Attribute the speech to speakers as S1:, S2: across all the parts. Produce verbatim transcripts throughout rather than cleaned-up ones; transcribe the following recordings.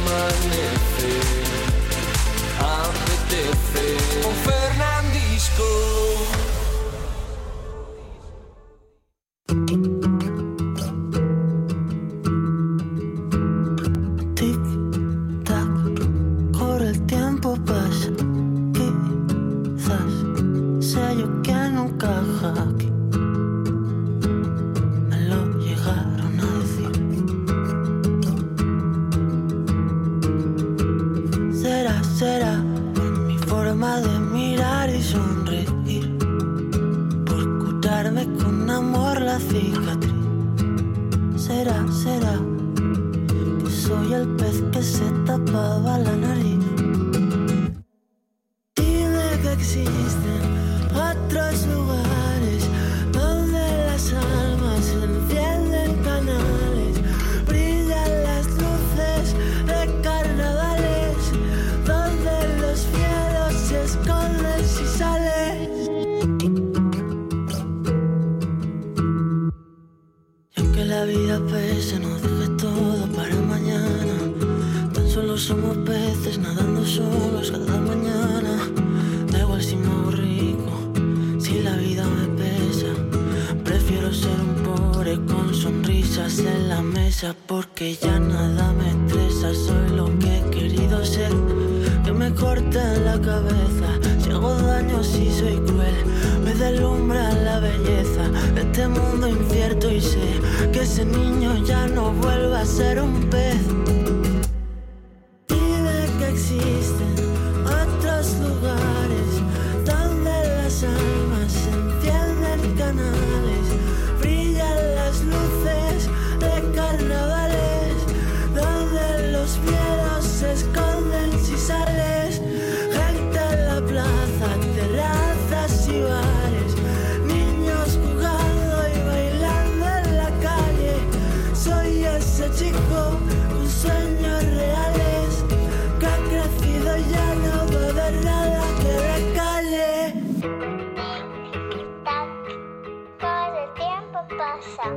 S1: amanece, apetece un Fernandisco.
S2: Porque ya nada me estresa, soy lo que he querido ser. Que me corten la cabeza, si hago daño, si soy cruel. Me deslumbra la belleza de este mundo incierto y sé que ese niño ya no vuelva a ser un pez. Dime que existen otros lugares donde las almas se encienden canales, brillan las luces de carnavales, donde los miedos se esconden si sales. Gente en la plaza, terrazas y bares, niños jugando y bailando en la calle. Soy ese chico con sueños reales que ha crecido y ya no va a haber nada que le calle.
S3: Tic-tac, todo el tiempo pasa.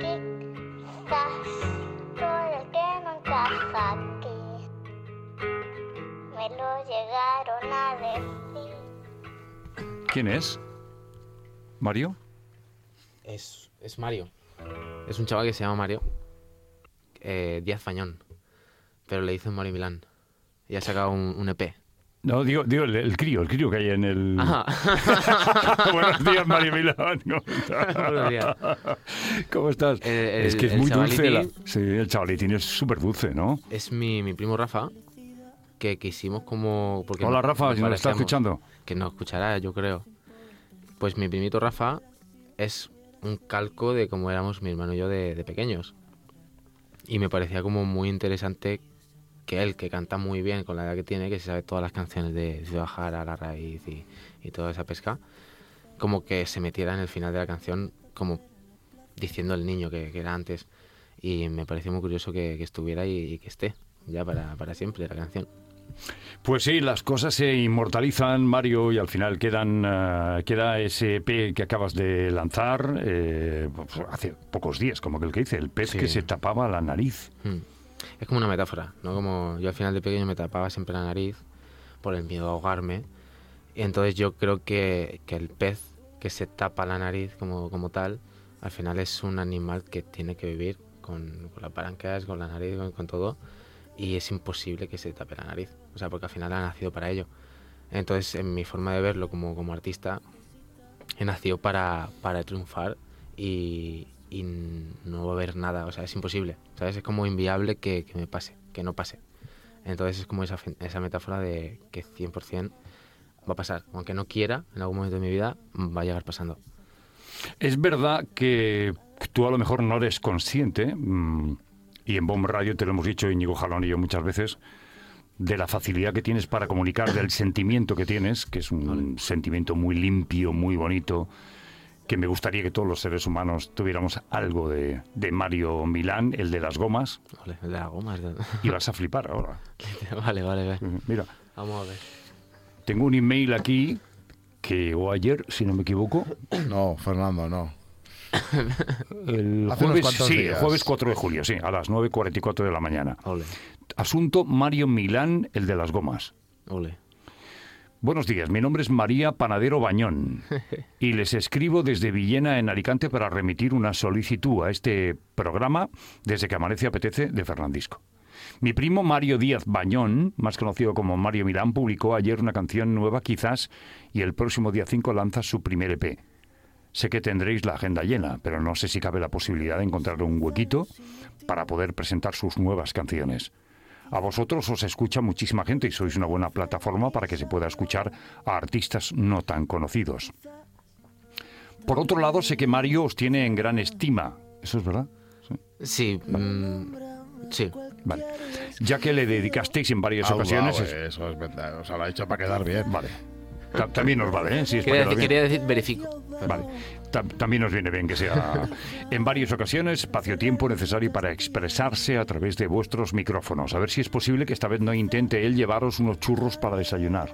S3: Todo el que no encaja aquí, me lo llegaron a decir.
S4: ¿Quién es? ¿Mario?
S5: Es, es Mario. Es un chaval que se llama Mario. Eh, Díaz Fañón. Pero le dicen Mario Milán. Y ha sacado un, un E P.
S4: No, digo, digo el, el crío, el crío que hay en el...
S5: Ajá.
S4: Buenos días, Mario Milán. ¿Cómo estás?
S5: Buenos días.
S4: ¿Cómo estás?
S5: El, el,
S4: es que es
S5: el
S4: muy dulce. La...
S5: chavalitín,
S4: Sí, el chavalitín es súper dulce, ¿no?
S5: Es mi, mi primo Rafa, que quisimos como... Porque
S4: Hola, Rafa, si nos está escuchando.
S5: Que nos escuchará, yo creo. Pues mi primito Rafa es un calco de cómo éramos mi hermano y yo de, de pequeños. Y me parecía como muy interesante que él, que canta muy bien con la edad que tiene, que se sabe todas las canciones de Ciudad Jara, La Raíz y, y toda esa pesca, como que se metiera en el final de la canción como diciendo el niño que, que era antes. Y me pareció muy curioso que, que estuviera y, y que esté ya para, para siempre la canción.
S4: Pues sí, las cosas se inmortalizan, Mario, y al final quedan uh, queda ese E P que acabas de lanzar eh, hace pocos días, como que el que dice, el pez sí. que se tapaba la nariz.
S5: Hmm. Es como una metáfora, ¿no? Como yo al final de pequeño me tapaba siempre la nariz por el miedo a ahogarme. Y entonces yo creo que, que el pez que se tapa la nariz como, como tal, al final es un animal que tiene que vivir con, con las palancas, con la nariz, con, con todo. Y es imposible que se tape la nariz. O sea, porque al final ha nacido para ello. Entonces, en mi forma de verlo como, como artista, he nacido para, para triunfar y... y no va a haber nada, o sea, es imposible, ¿sabes? Es como inviable que, que me pase, que no pase. Entonces es como esa, esa metáfora de que cien por ciento va a pasar, aunque no quiera, en algún momento de mi vida va a llegar pasando.
S4: Es verdad que tú a lo mejor no eres consciente, mmm, y en Bomb Radio te lo hemos dicho Íñigo Jalón y yo muchas veces, de la facilidad que tienes para comunicar, del sentimiento que tienes, que es un vale. sentimiento muy limpio, muy bonito, que me gustaría que todos los seres humanos tuviéramos algo de, de Mario Milán, el de las gomas.
S5: Vale, el de las gomas.
S4: Y vas a flipar ahora.
S5: Vale, vale, vale.
S4: Mira.
S5: Vamos a ver.
S4: Tengo un email aquí que o ayer, si no me equivoco.
S6: No, Fernando, no.
S4: El jueves, sí, el jueves cuatro de julio, sí, a las nueve cuarenta y cuatro de la mañana.
S5: Ole.
S4: Asunto Mario Milán, el de las gomas.
S5: Ole.
S4: Buenos días, mi nombre es María Panadero Bañón y les escribo desde Villena, en Alicante, para remitir una solicitud a este programa Desde que amanece apetece de Fernandisco. Mi primo Mario Díaz Bañón, más conocido como Mario Milán, publicó ayer una canción nueva, Quizás, y el próximo día cinco lanza su primer E P. Sé que tendréis la agenda llena, pero no sé si cabe la posibilidad de encontrar un huequito para poder presentar sus nuevas canciones. A vosotros os escucha muchísima gente y sois una buena plataforma para que se pueda escuchar a artistas no tan conocidos. Por otro lado, sé que Mario os tiene en gran estima. ¿Eso es verdad?
S5: Sí, mm, sí.
S4: Vale. Ya que le dedicasteis en varias
S6: Ah,
S4: ocasiones...
S6: wow,
S4: es-
S6: eso es verdad. O sea, lo ha hecho para quedar bien.
S4: Vale. Ta- También nos vale, ¿eh? Si es para
S5: Quería,
S4: quedar
S5: decir,
S4: bien.
S5: quería decir verifico. pero-
S4: Vale. Ta- También nos viene bien que sea en varias ocasiones espacio-tiempo necesario para expresarse a través de vuestros micrófonos. A ver si es posible que esta vez no intente él llevaros unos churros para desayunar.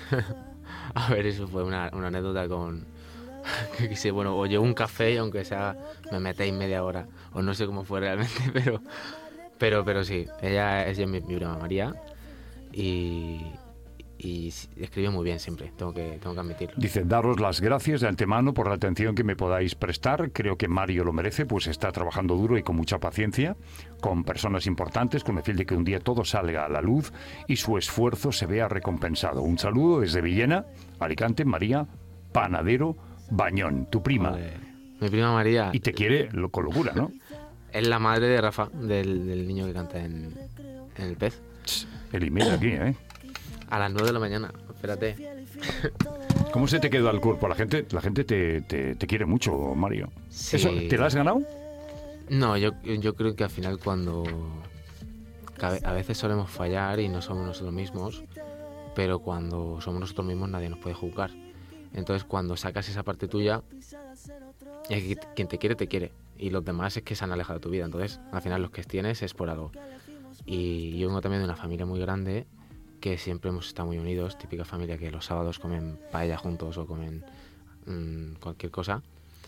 S5: A ver, eso fue una, una anécdota con... que quise, bueno, o llevo un café y aunque sea me metéis media hora. O no sé cómo fue realmente, pero... Pero, pero sí, ella es mi, mi prima María y... Y escribe muy bien siempre, tengo que, tengo que admitirlo.
S4: Dice, daros las gracias de antemano por la atención que me podáis prestar. Creo que Mario lo merece, pues está trabajando duro y con mucha paciencia, con personas importantes, con el fin de que un día todo salga a la luz y su esfuerzo se vea recompensado. Un saludo desde Villena, Alicante, María Panadero Bañón, tu prima.
S5: Joder. Mi prima María
S4: Y te quiere lo- con locura, ¿no?
S5: es la madre de Rafa, del, del niño que canta en, en El Pez.
S4: El email aquí, ¿eh?
S5: A las nueve de la mañana, espérate.
S4: ¿Cómo se te quedó el cuerpo? La gente, la gente te, te, te quiere mucho, Mario.
S5: Sí.
S4: ¿Eso, ¿Te la has ganado?
S5: No, yo, yo creo que al final cuando... que A veces solemos fallar y no somos nosotros mismos, pero cuando somos nosotros mismos nadie nos puede juzgar. Entonces cuando sacas esa parte tuya, es que quien te quiere, te quiere. Y los demás es que se han alejado de tu vida. Entonces al final los que tienes es por algo. Y yo vengo también de una familia muy grande que siempre hemos estado muy unidos, típica familia que los sábados comen paella juntos o comen mmm, cualquier cosa.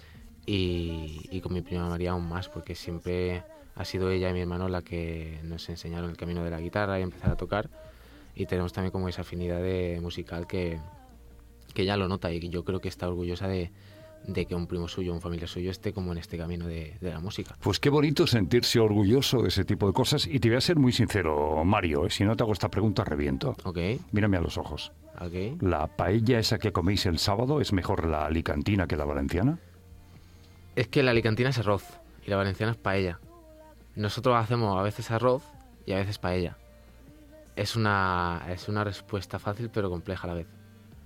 S5: Y, y con mi prima María aún más, porque siempre ha sido ella y mi hermano la que nos enseñaron el camino de la guitarra y empezar a tocar. Y tenemos también como esa afinidad de musical que, que ella lo nota y yo creo que está orgullosa de, de que un primo suyo, un familiar suyo esté como en este camino de, de la música.
S4: Pues qué bonito sentirse orgulloso de ese tipo de cosas. Y te voy a ser muy sincero, Mario, ¿eh? Si no te hago esta pregunta, reviento.
S5: Ok,
S4: Mírame a los ojos.
S5: ok.
S4: ¿La paella esa que coméis el sábado es mejor la alicantina que la valenciana?
S5: Es que la alicantina es arroz y la valenciana es paella. Nosotros hacemos a veces arroz y a veces paella. Es una, es una respuesta fácil pero compleja a la vez.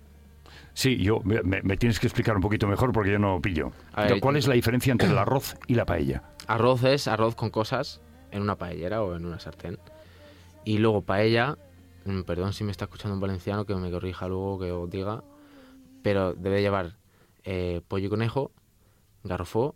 S4: Sí, yo me, me tienes que explicar un poquito mejor porque yo no pillo.
S5: A ver,
S4: ¿Cuál es la diferencia entre el arroz y la paella?
S5: Arroz es arroz con cosas en una paellera o en una sartén. Y luego paella, mm, perdón si me está escuchando un valenciano que me corrija luego, que os diga, pero debe llevar eh, pollo y conejo, garrofó,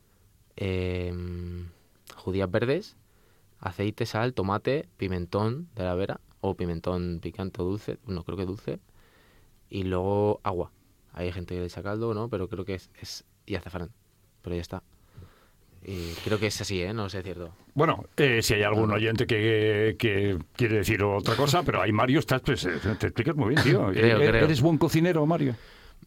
S5: eh, judías verdes, aceite, sal, tomate, pimentón de la vera, o pimentón picante o dulce, no creo que dulce, y luego agua. Hay gente que le echa caldo, ¿no? Pero creo que es, es y azafrán, pero ya está. Y creo que es así, ¿eh? No sé, es cierto.
S4: Bueno, eh, si hay algún oyente que, que quiere decir otra cosa, pero ahí, Mario, estás, pues, eh, te explicas muy bien, tío.
S5: Creo,
S4: ¿E-
S5: creo.
S4: ¿Eres buen cocinero, Mario?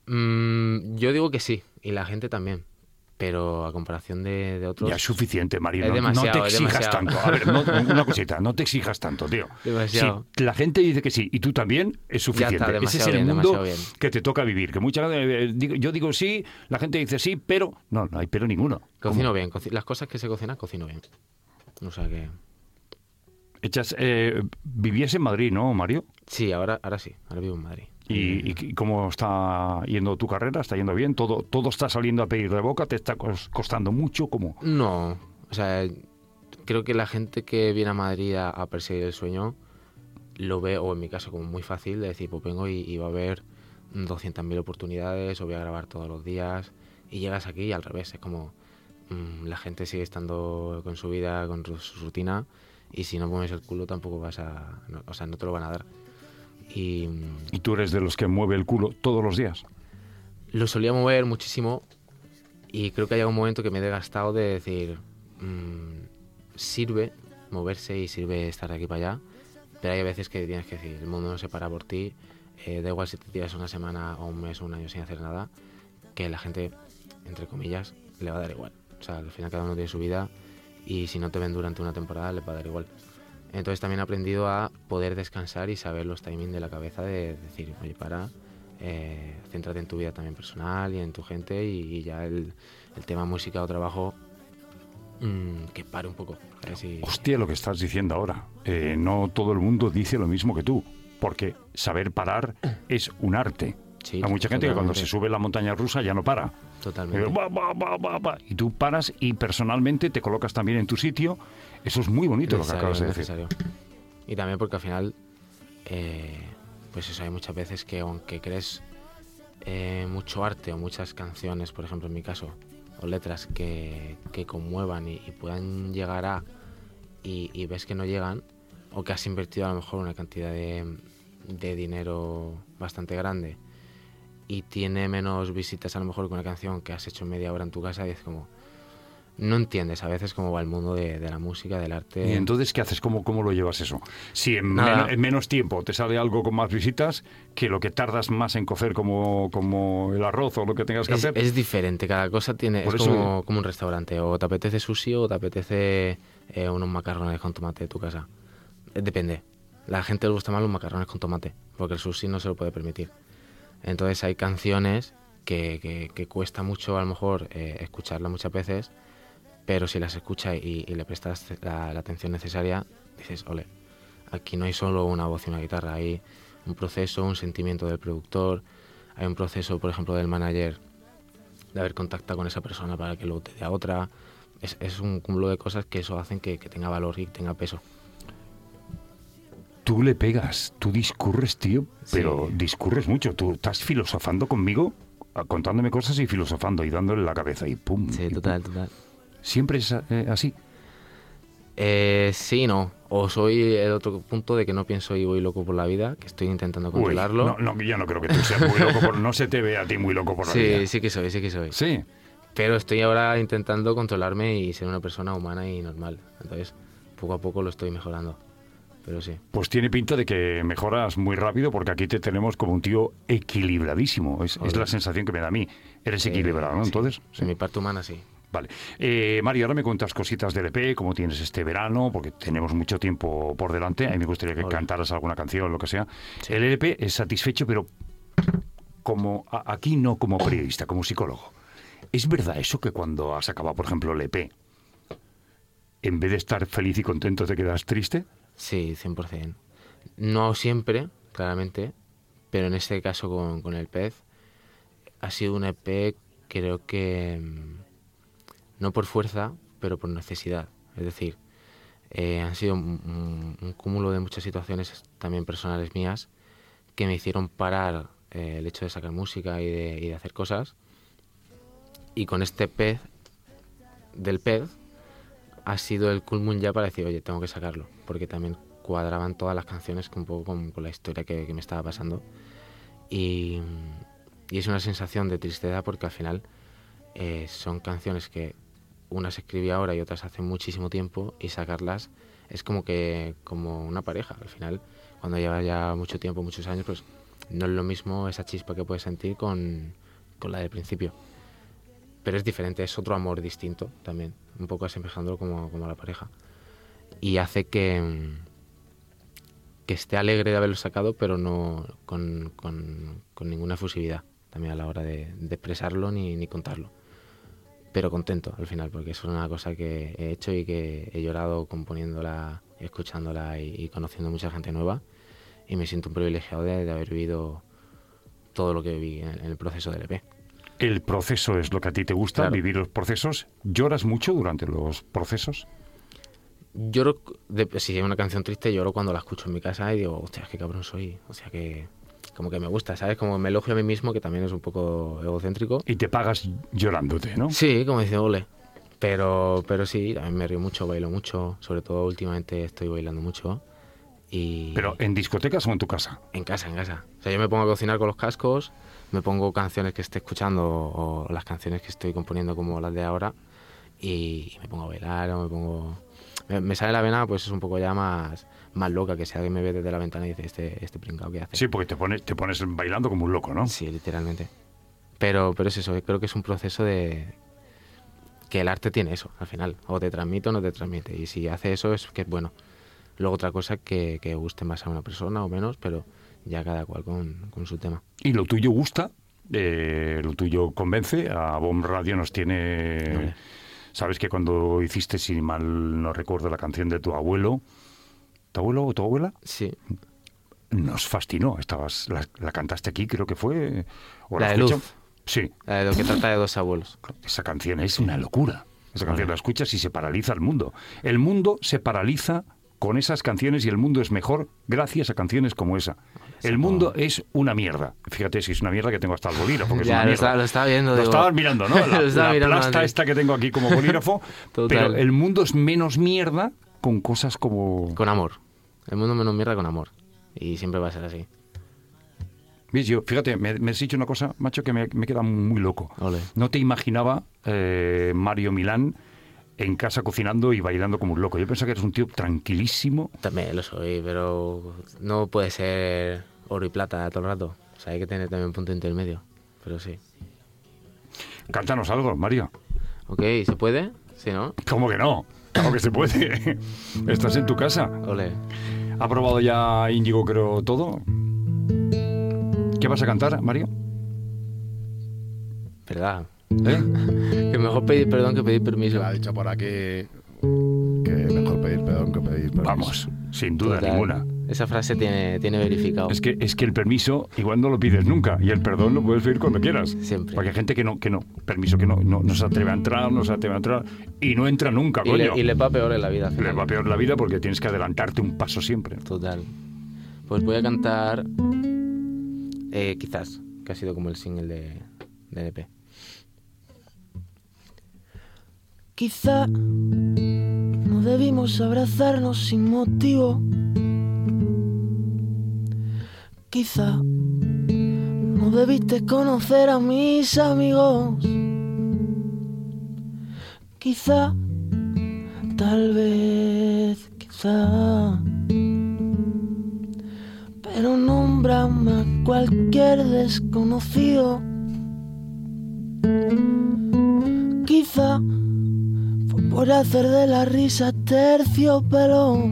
S5: Mm, yo digo que sí, y la gente también. Pero a comparación de, de otros...
S4: Ya es suficiente, Mario.
S5: Es
S4: No, no
S5: demasiado,
S4: te
S5: es
S4: exijas
S5: demasiado.
S4: tanto. A ver, no- una cosita, no te exijas tanto, tío.
S5: Demasiado.
S4: Si la gente dice que sí y tú también, es suficiente.
S5: está,
S4: Ese es
S5: demasiado
S4: el
S5: bien,
S4: mundo
S5: demasiado bien.
S4: que te toca vivir. Que muchas veces, eh, digo- yo digo sí, la gente dice sí, pero... No, no hay pero ninguno.
S5: Cocino bien, coci- las cosas que se cocinan, cocino bien. O sea que...
S4: Echas, eh, vivías en Madrid, ¿no, Mario?
S5: Sí, ahora, ahora sí, ahora vivo en Madrid.
S4: ¿Y, y cómo está yendo tu carrera? ¿Está yendo bien? ¿Todo, todo está saliendo a pedir de boca? ¿Te está cos- costando mucho? ¿Cómo?
S5: No, o sea, creo que la gente que viene a Madrid a, a perseguir el sueño lo ve, o en mi caso, como muy fácil de decir, pues vengo y, y va a haber doscientas mil oportunidades o voy a grabar todos los días y llegas aquí y al revés, es como mmm, la gente sigue estando con su vida, con su, su rutina y si no pones el culo tampoco vas a, no, o sea, no te lo van a dar. Y
S4: ¿Y tú eres de los que mueve el culo todos los días?
S5: lo solía mover muchísimo y creo que ha llegado un momento que me he desgastado de decir, mmm, sirve moverse y sirve estar de aquí para allá, pero hay veces que tienes que decir, el mundo no se para por ti, eh, da igual si te tiras una semana o un mes o un año sin hacer nada, que la gente, entre comillas, le va a dar igual. O sea, al final cada uno tiene su vida y si no te ven durante una temporada le va a dar igual. Entonces también he aprendido a poder descansar y saber los timings de la cabeza de decir, oye, para, eh, céntrate en tu vida también personal y en tu gente y, y ya el, el tema música o trabajo mmm, que pare un poco. ¿Sabes? Y...
S4: Hostia, lo que estás diciendo ahora. Eh, no todo el mundo dice lo mismo que tú, porque saber parar es un arte.
S5: Sí,
S4: hay mucha gente que cuando
S5: totalmente.
S4: se sube la montaña rusa ya no para.
S5: Totalmente.
S4: Eh, va, va, va, va, va. Y tú paras y personalmente te colocas también en tu sitio. Eso es muy bonito lo que
S5: Necesario,
S4: acabas de decir.
S5: necesario. Y también porque al final, eh, pues eso, hay muchas veces que aunque crees eh, mucho arte o muchas canciones, por ejemplo en mi caso, o letras que, que conmuevan y, y puedan llegar a, y, y ves que no llegan, o que has invertido a lo mejor una cantidad de, de dinero bastante grande y tiene menos visitas a lo mejor que una canción que has hecho en media hora en tu casa, y es como... No entiendes a veces cómo va el mundo de, de la música, del arte.
S4: ¿Y entonces qué haces? ¿Cómo, cómo lo llevas eso? Si en,
S5: Nada.
S4: men- en menos tiempo te sale algo con más visitas que lo que tardas más en cocer como, como el arroz o lo que tengas que
S5: Es,
S4: hacer.
S5: es diferente, cada cosa tiene...
S4: Por
S5: es
S4: eso-
S5: como, como un restaurante. O te apetece sushi o te apetece eh, unos macarrones con tomate de tu casa. Eh, Depende. La gente le gusta más los macarrones con tomate, porque el sushi no se lo puede permitir. Entonces hay canciones que, que, que cuesta mucho a lo mejor eh, escucharlas muchas veces, pero si las escuchas y, y le prestas la, la atención necesaria, dices, ole, aquí no hay solo una voz y una guitarra, hay un proceso, un sentimiento del productor, hay un proceso, por ejemplo, del manager, de haber contactado con esa persona para que luego te dé a otra. Es, es un cúmulo de cosas que eso hacen que, que tenga valor y que tenga peso.
S4: Tú le pegas, tú discurres, tío, pero
S5: Sí.
S4: discurres mucho. Tú estás filosofando conmigo, a- contándome cosas y filosofando y dándole la cabeza y pum.
S5: Sí,
S4: y
S5: total,
S4: pum.
S5: total.
S4: Siempre es eh, así.
S5: Eh, sí, no. O soy el otro punto de que no pienso y voy loco por la vida, que estoy intentando
S4: Uy,
S5: controlarlo.
S4: no, no, yo no creo que tú seas muy loco, por, no se te ve a ti muy loco por la vida.
S5: sí, sí que soy, sí que soy.
S4: Sí.
S5: Pero estoy ahora intentando controlarme y ser una persona humana y normal. Entonces, poco a poco lo estoy mejorando. Pero sí.
S4: Pues tiene pinta de que mejoras muy rápido porque aquí te tenemos como un tío equilibradísimo. Es, es
S5: Joder.
S4: la sensación que me da a mí. Eres
S5: Eh,
S4: equilibrado, ¿no?
S5: sí.
S4: Entonces, sí.
S5: En mi parte humana, sí.
S4: Vale. Eh, Mario, ahora me cuentas cositas del E P, cómo tienes este verano, porque tenemos mucho tiempo por delante. A mí me gustaría que
S5: Hola.
S4: cantaras alguna canción, lo que sea. El E P es satisfecho, pero como a- aquí no como periodista, como psicólogo. ¿Es verdad eso que cuando has acabado, por ejemplo, el E P, en vez de estar feliz y contento, te quedas triste?
S5: Sí, cien por ciento. No siempre, claramente, pero en este caso con, con el pez ha sido un E P, creo que mm, no por fuerza, pero por necesidad. Es decir, eh, han sido un, un- un cúmulo de muchas situaciones también personales mías que me hicieron parar eh, el hecho de sacar música y de, y de hacer cosas. Y con este pez, del pez, ha sido el culmin ya para decir, oye, tengo que sacarlo, porque también cuadraban todas las canciones un poco con, con la historia que, que me estaba pasando. Y, y es una sensación de tristeza porque al final eh, son canciones que unas escribí ahora y otras hace muchísimo tiempo, y sacarlas es como que como una pareja. Al final, cuando lleva ya mucho tiempo, muchos años, pues no es lo mismo esa chispa que puedes sentir con, con la del principio. Pero es diferente, es otro amor distinto también, un poco asemejándolo como, como a la pareja. Y hace que, mm, que esté alegre de haberlo sacado, pero no con, con, con ninguna efusividad también a la hora de, de expresarlo ni, ni contarlo. Pero contento al final, porque es una cosa que he hecho y que he llorado componiéndola, escuchándola y, y conociendo mucha gente nueva. Y me siento un privilegiado de, de haber vivido todo lo que viví en, en el proceso del E P.
S4: El proceso es lo que a ti te gusta,
S5: Claro.
S4: vivir los procesos. ¿Lloras mucho durante los procesos?
S5: Lloro, de, si hay una canción triste, lloro cuando la escucho en mi casa y digo, hostia, qué cabrón soy. O sea, que como que me gusta, ¿sabes? Como me elogio a mí mismo, que también es un poco egocéntrico.
S4: Y te pagas llorándote, ¿no?
S5: Sí, como dice, ole. Pero, pero sí, también me río mucho, bailo mucho. Sobre todo últimamente estoy bailando mucho. Y
S4: Pero ¿en discotecas o en tu casa?
S5: en casa, en casa. O sea, yo me pongo a cocinar con los cascos, me pongo canciones que esté escuchando o las canciones que estoy componiendo como las de ahora, y me pongo a bailar o me pongo... Me, me sale la vena, pues es un poco ya más, más loca, que si alguien me ve desde la ventana y dice, este, este pringao, ¿qué hace?
S4: Sí, porque te pones, te pones bailando como un loco, ¿no?
S5: Sí, literalmente. Pero, pero es eso, creo que es un proceso de... que el arte tiene eso, al final. O te transmite o no te transmite. Y si hace eso es que es bueno. Luego otra cosa que, que guste más a una persona o menos, pero ya cada cual con, con su tema.
S4: ¿Y lo tuyo gusta? Eh, ¿Lo tuyo convence? A Bomb Radio nos tiene...
S5: Vale.
S4: Sabes que cuando hiciste, si mal no recuerdo, la canción de tu abuelo, ¿tu abuelo o tu abuela?
S5: Sí.
S4: Nos fascinó. Estabas, la, la cantaste aquí, creo que fue. ¿O
S5: La de
S4: escucha-
S5: Luz.
S4: Sí.
S5: La de lo que trata de dos abuelos.
S4: Esa canción es una locura. Esa canción
S5: Vale.
S4: la escuchas y se paraliza el mundo. El mundo se paraliza con esas canciones y el mundo es mejor gracias a canciones como esa. El mundo es una mierda. Fíjate si es una mierda que tengo hasta el bolígrafo, que es
S5: Ya,
S4: una
S5: lo
S4: mierda.
S5: estaba, lo estaba viendo.
S4: Lo
S5: digo,
S4: estabas mirando, ¿no? La,
S5: Lo estaba
S4: la
S5: mirando
S4: plasta
S5: antes.
S4: esta que tengo aquí como bolígrafo.
S5: Total.
S4: Pero el mundo es menos mierda con cosas como...
S5: Con amor. El mundo menos mierda con amor. Y siempre va a ser así.
S4: ¿Ves? Yo, fíjate, me, me has dicho una cosa, macho, que me, me queda muy loco.
S5: Ole.
S4: No te imaginaba eh, Mario Milán en casa cocinando y bailando como un loco. Yo pensaba que eres un tío tranquilísimo.
S5: También lo soy, pero no puede ser oro y plata todo el rato. O sea, hay que tener también un punto intermedio. Pero sí.
S4: Cántanos algo, Mario.
S5: Ok, ¿se puede? ¿Sí, no?
S4: ¿Cómo que no? Claro que se puede. Estás en tu casa.
S5: Ole.
S4: ¿Ha probado ya Íñigo, creo, todo? ¿Qué vas a cantar, Mario?
S5: ¿Verdad?
S4: ¿Eh?
S5: Que mejor pedir perdón que pedir permiso.
S6: Me ha dicho por aquí que mejor pedir perdón que pedir permiso.
S4: Vamos, sin duda
S5: Total.
S4: ninguna.
S5: Esa frase tiene, tiene verificado.
S4: Es que, es que el permiso igual no lo pides nunca y el perdón lo puedes pedir cuando quieras.
S5: Siempre.
S4: Porque hay gente que no, que no, permiso que no, no, no se atreve a entrar, no se atreve a entrar y no entra nunca,
S5: y,
S4: coño.
S5: le, y le va peor en la vida. al
S4: Le
S5: final.
S4: va peor la vida porque tienes que adelantarte un paso siempre.
S5: Total. Pues voy a cantar eh, Quizás, que ha sido como el single de, de E P.
S2: Quizá no debimos abrazarnos sin motivo. Quizá no debiste conocer a mis amigos. Quizá, tal vez, quizá. Pero nómbrame a cualquier desconocido. Quizá fue por hacer de la risa terciopelo.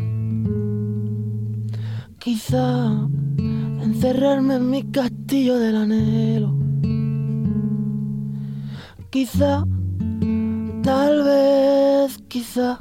S2: Quizá encerrarme en mi castillo del anhelo. Quizá, tal vez, quizá,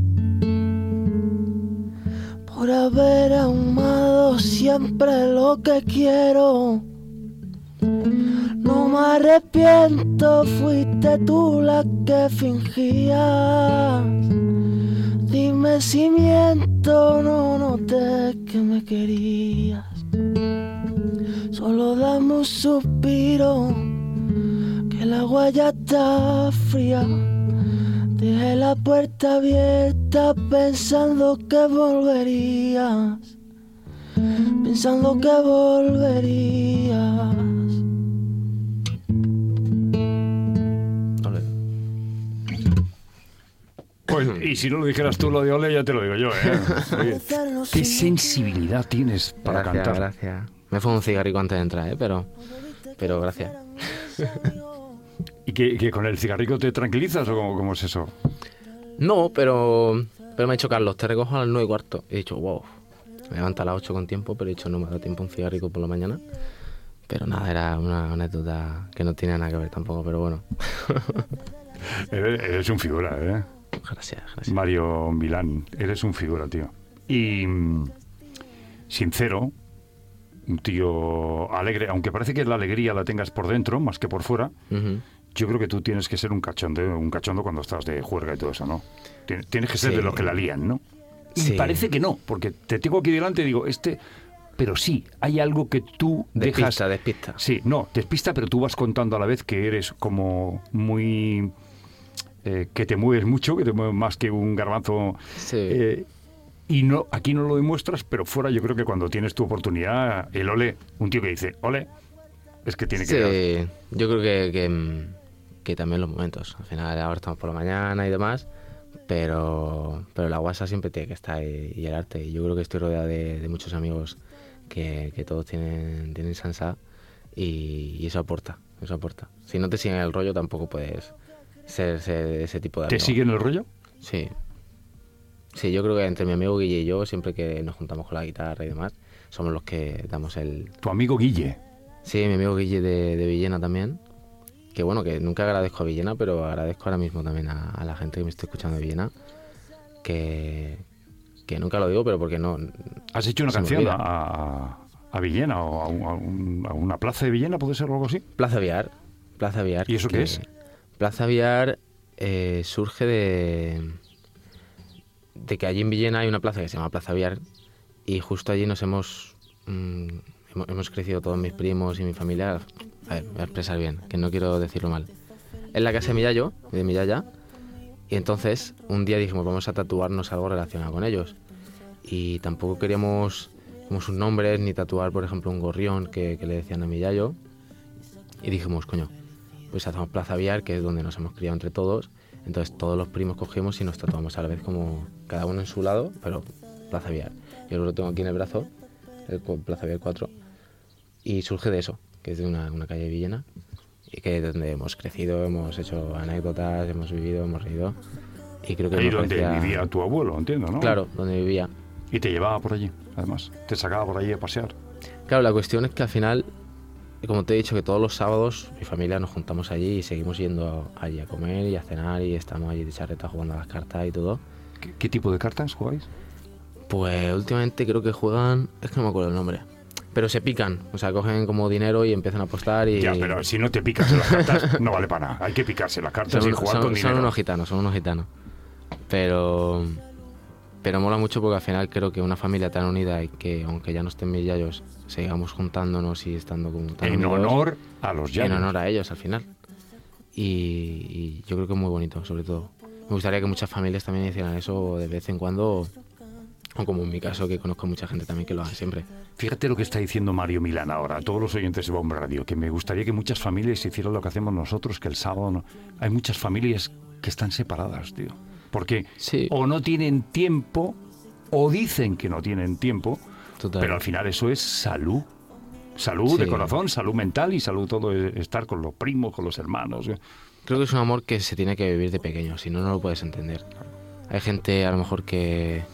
S2: por haber ahumado siempre lo que quiero. No me arrepiento, fuiste tú la que fingías. Dime si miento, no noté que me querías. Solo dame un suspiro, que el agua ya está fría. Dejé la puerta abierta pensando que volverías. Pensando que volverías.
S5: Ole.
S4: Pues, y si no lo dijeras tú lo de Ole, ya te lo digo yo, ¿eh? Oye, qué sensibilidad tienes para
S5: Gracias,
S4: cantar.
S5: gracias. Me fue un cigarrico antes de entrar, ¿eh? Pero, pero gracias.
S4: ¿Y que, que con el cigarrillo te tranquilizas o cómo, cómo es eso?
S5: No, pero, pero me ha dicho Carlos, te recojo a las nueve y cuarto. He dicho, wow. Me levanta a las ocho con tiempo, pero he dicho, no me da tiempo un cigarrico por la mañana. Pero nada, era una anécdota que no tiene nada que ver tampoco, pero bueno.
S4: Eres, eres un figura, ¿eh?
S5: Gracias, gracias.
S4: Mario Milán, eres un figura, tío. Y mm, sincero, un tío alegre, aunque parece que la alegría la tengas por dentro más que por fuera.
S5: Ujú.
S4: Yo creo que tú tienes que ser un cachondo, un cachondo cuando estás de juerga y todo eso, ¿no? Tien- Tienes que ser
S5: Sí.
S4: de los que la lían, ¿no? Y
S5: Sí.
S4: parece que no, porque te tengo aquí delante y digo, este... Pero sí, hay algo que tú dejas...
S5: Despista, despista.
S4: Sí, no, despista, pero tú vas contando a la vez que eres como muy... eh, que te mueves mucho, que te mueves más que un garbanzo.
S5: Sí.
S4: Eh, y no, aquí no lo demuestras, pero fuera yo creo que cuando tienes tu oportunidad, el ole, un tío que dice, ole, es que tiene que...
S5: Sí, yo creo que, que, mm, que también los momentos. Al final ahora estamos por la mañana y demás, pero, pero la guasa siempre tiene que estar y, y el arte. Y yo creo que estoy rodeado de, de muchos amigos que, que todos tienen, tienen salsa y, y eso aporta, eso aporta. Si no te siguen el rollo tampoco puedes ser, ser ese tipo de amigo.
S4: ¿Te siguen el rollo?
S5: Sí. Sí, yo creo que entre mi amigo Guille y yo, siempre que nos juntamos con la guitarra y demás, somos los que damos el...
S4: Tu amigo Guille.
S5: Sí, mi amigo Guille de, de Villena también. Que bueno, que nunca agradezco a Villena, pero agradezco ahora mismo también a, a la gente que me está escuchando de Villena. Que, que nunca lo digo, pero porque no...
S4: ¿Has hecho una
S5: se me
S4: canción
S5: olvida.
S4: a, a Villena o a, un- a un- a una plaza de Villena, puede ser o algo así?
S5: Plaza Viar. Plaza Viar.
S4: ¿Y eso qué
S5: que-
S4: es?
S5: Plaza Viar eh, surge de, de que allí en Villena hay una plaza que se llama Plaza Viar y justo allí nos hemos, mm, hemos, hemos crecido todos mis primos y mi familia. A ver, voy a expresar bien, que no quiero decirlo mal. En la casa de mi yayo, de mi yaya, y entonces un día dijimos vamos a tatuarnos algo relacionado con ellos. Y tampoco queríamos como sus nombres ni tatuar, por ejemplo, un gorrión que, que le decían a mi yayo. Y dijimos, coño, pues hacemos Plaza Viar, que es donde nos hemos criado entre todos. Entonces todos los primos cogimos y nos tatuamos a la vez como cada uno en su lado, pero Plaza Viar. Yo lo tengo aquí en el brazo, el cu- Plaza Viar cuatro, y surge de eso, que es de una, una calle de Villena, y que es donde hemos crecido, hemos hecho anécdotas, hemos vivido, hemos reído, y creo que
S4: Ahí
S5: nos
S4: donde
S5: parecía-
S4: vivía tu abuelo, entiendo, ¿no?
S5: Claro, donde vivía.
S4: Y te llevaba por allí, además. Te sacaba por allí a pasear.
S5: Claro, la cuestión es que al final, como te he dicho, que todos los sábados mi familia nos juntamos allí y seguimos yendo allí a comer y a cenar y estamos allí de charreta jugando a las cartas y todo.
S4: ¿Qué, qué tipo de cartas jugáis?
S5: Pues últimamente creo que juegan, es que no me acuerdo el nombre, pero se pican, o sea, cogen como dinero y empiezan a apostar y...
S4: Ya, pero si no te picas en las cartas, no vale para nada. Hay que picarse las cartas
S5: son,
S4: y jugar
S5: son-
S4: con
S5: son
S4: dinero.
S5: unos gitanos, son unos gitanos. Pero... Pero mola mucho porque al final creo que una familia tan unida y que aunque ya no estén mis yayos, sigamos juntándonos y estando como tan
S4: En
S5: unidos,
S4: honor a los
S5: en
S4: llanos.
S5: honor a ellos al final. Y, y yo creo que es muy bonito, sobre todo. Me gustaría que muchas familias también hicieran eso de vez en cuando, o como en mi caso, que conozco a mucha gente también que lo haga siempre.
S4: Fíjate lo que está diciendo Mario Milán ahora, a todos los oyentes de Bomba Radio, que me gustaría que muchas familias hicieran lo que hacemos nosotros, que el sábado no. Hay muchas familias que están separadas, tío. Porque
S5: Sí.
S4: o no tienen tiempo, o dicen que no tienen tiempo,
S5: Total.
S4: pero al final eso es salud. Salud de
S5: Sí.
S4: corazón, salud mental y salud todo, es estar con los primos, con los hermanos.
S5: Creo que es un amor que se tiene que vivir de pequeño, si no, no lo puedes entender. Hay gente a lo mejor que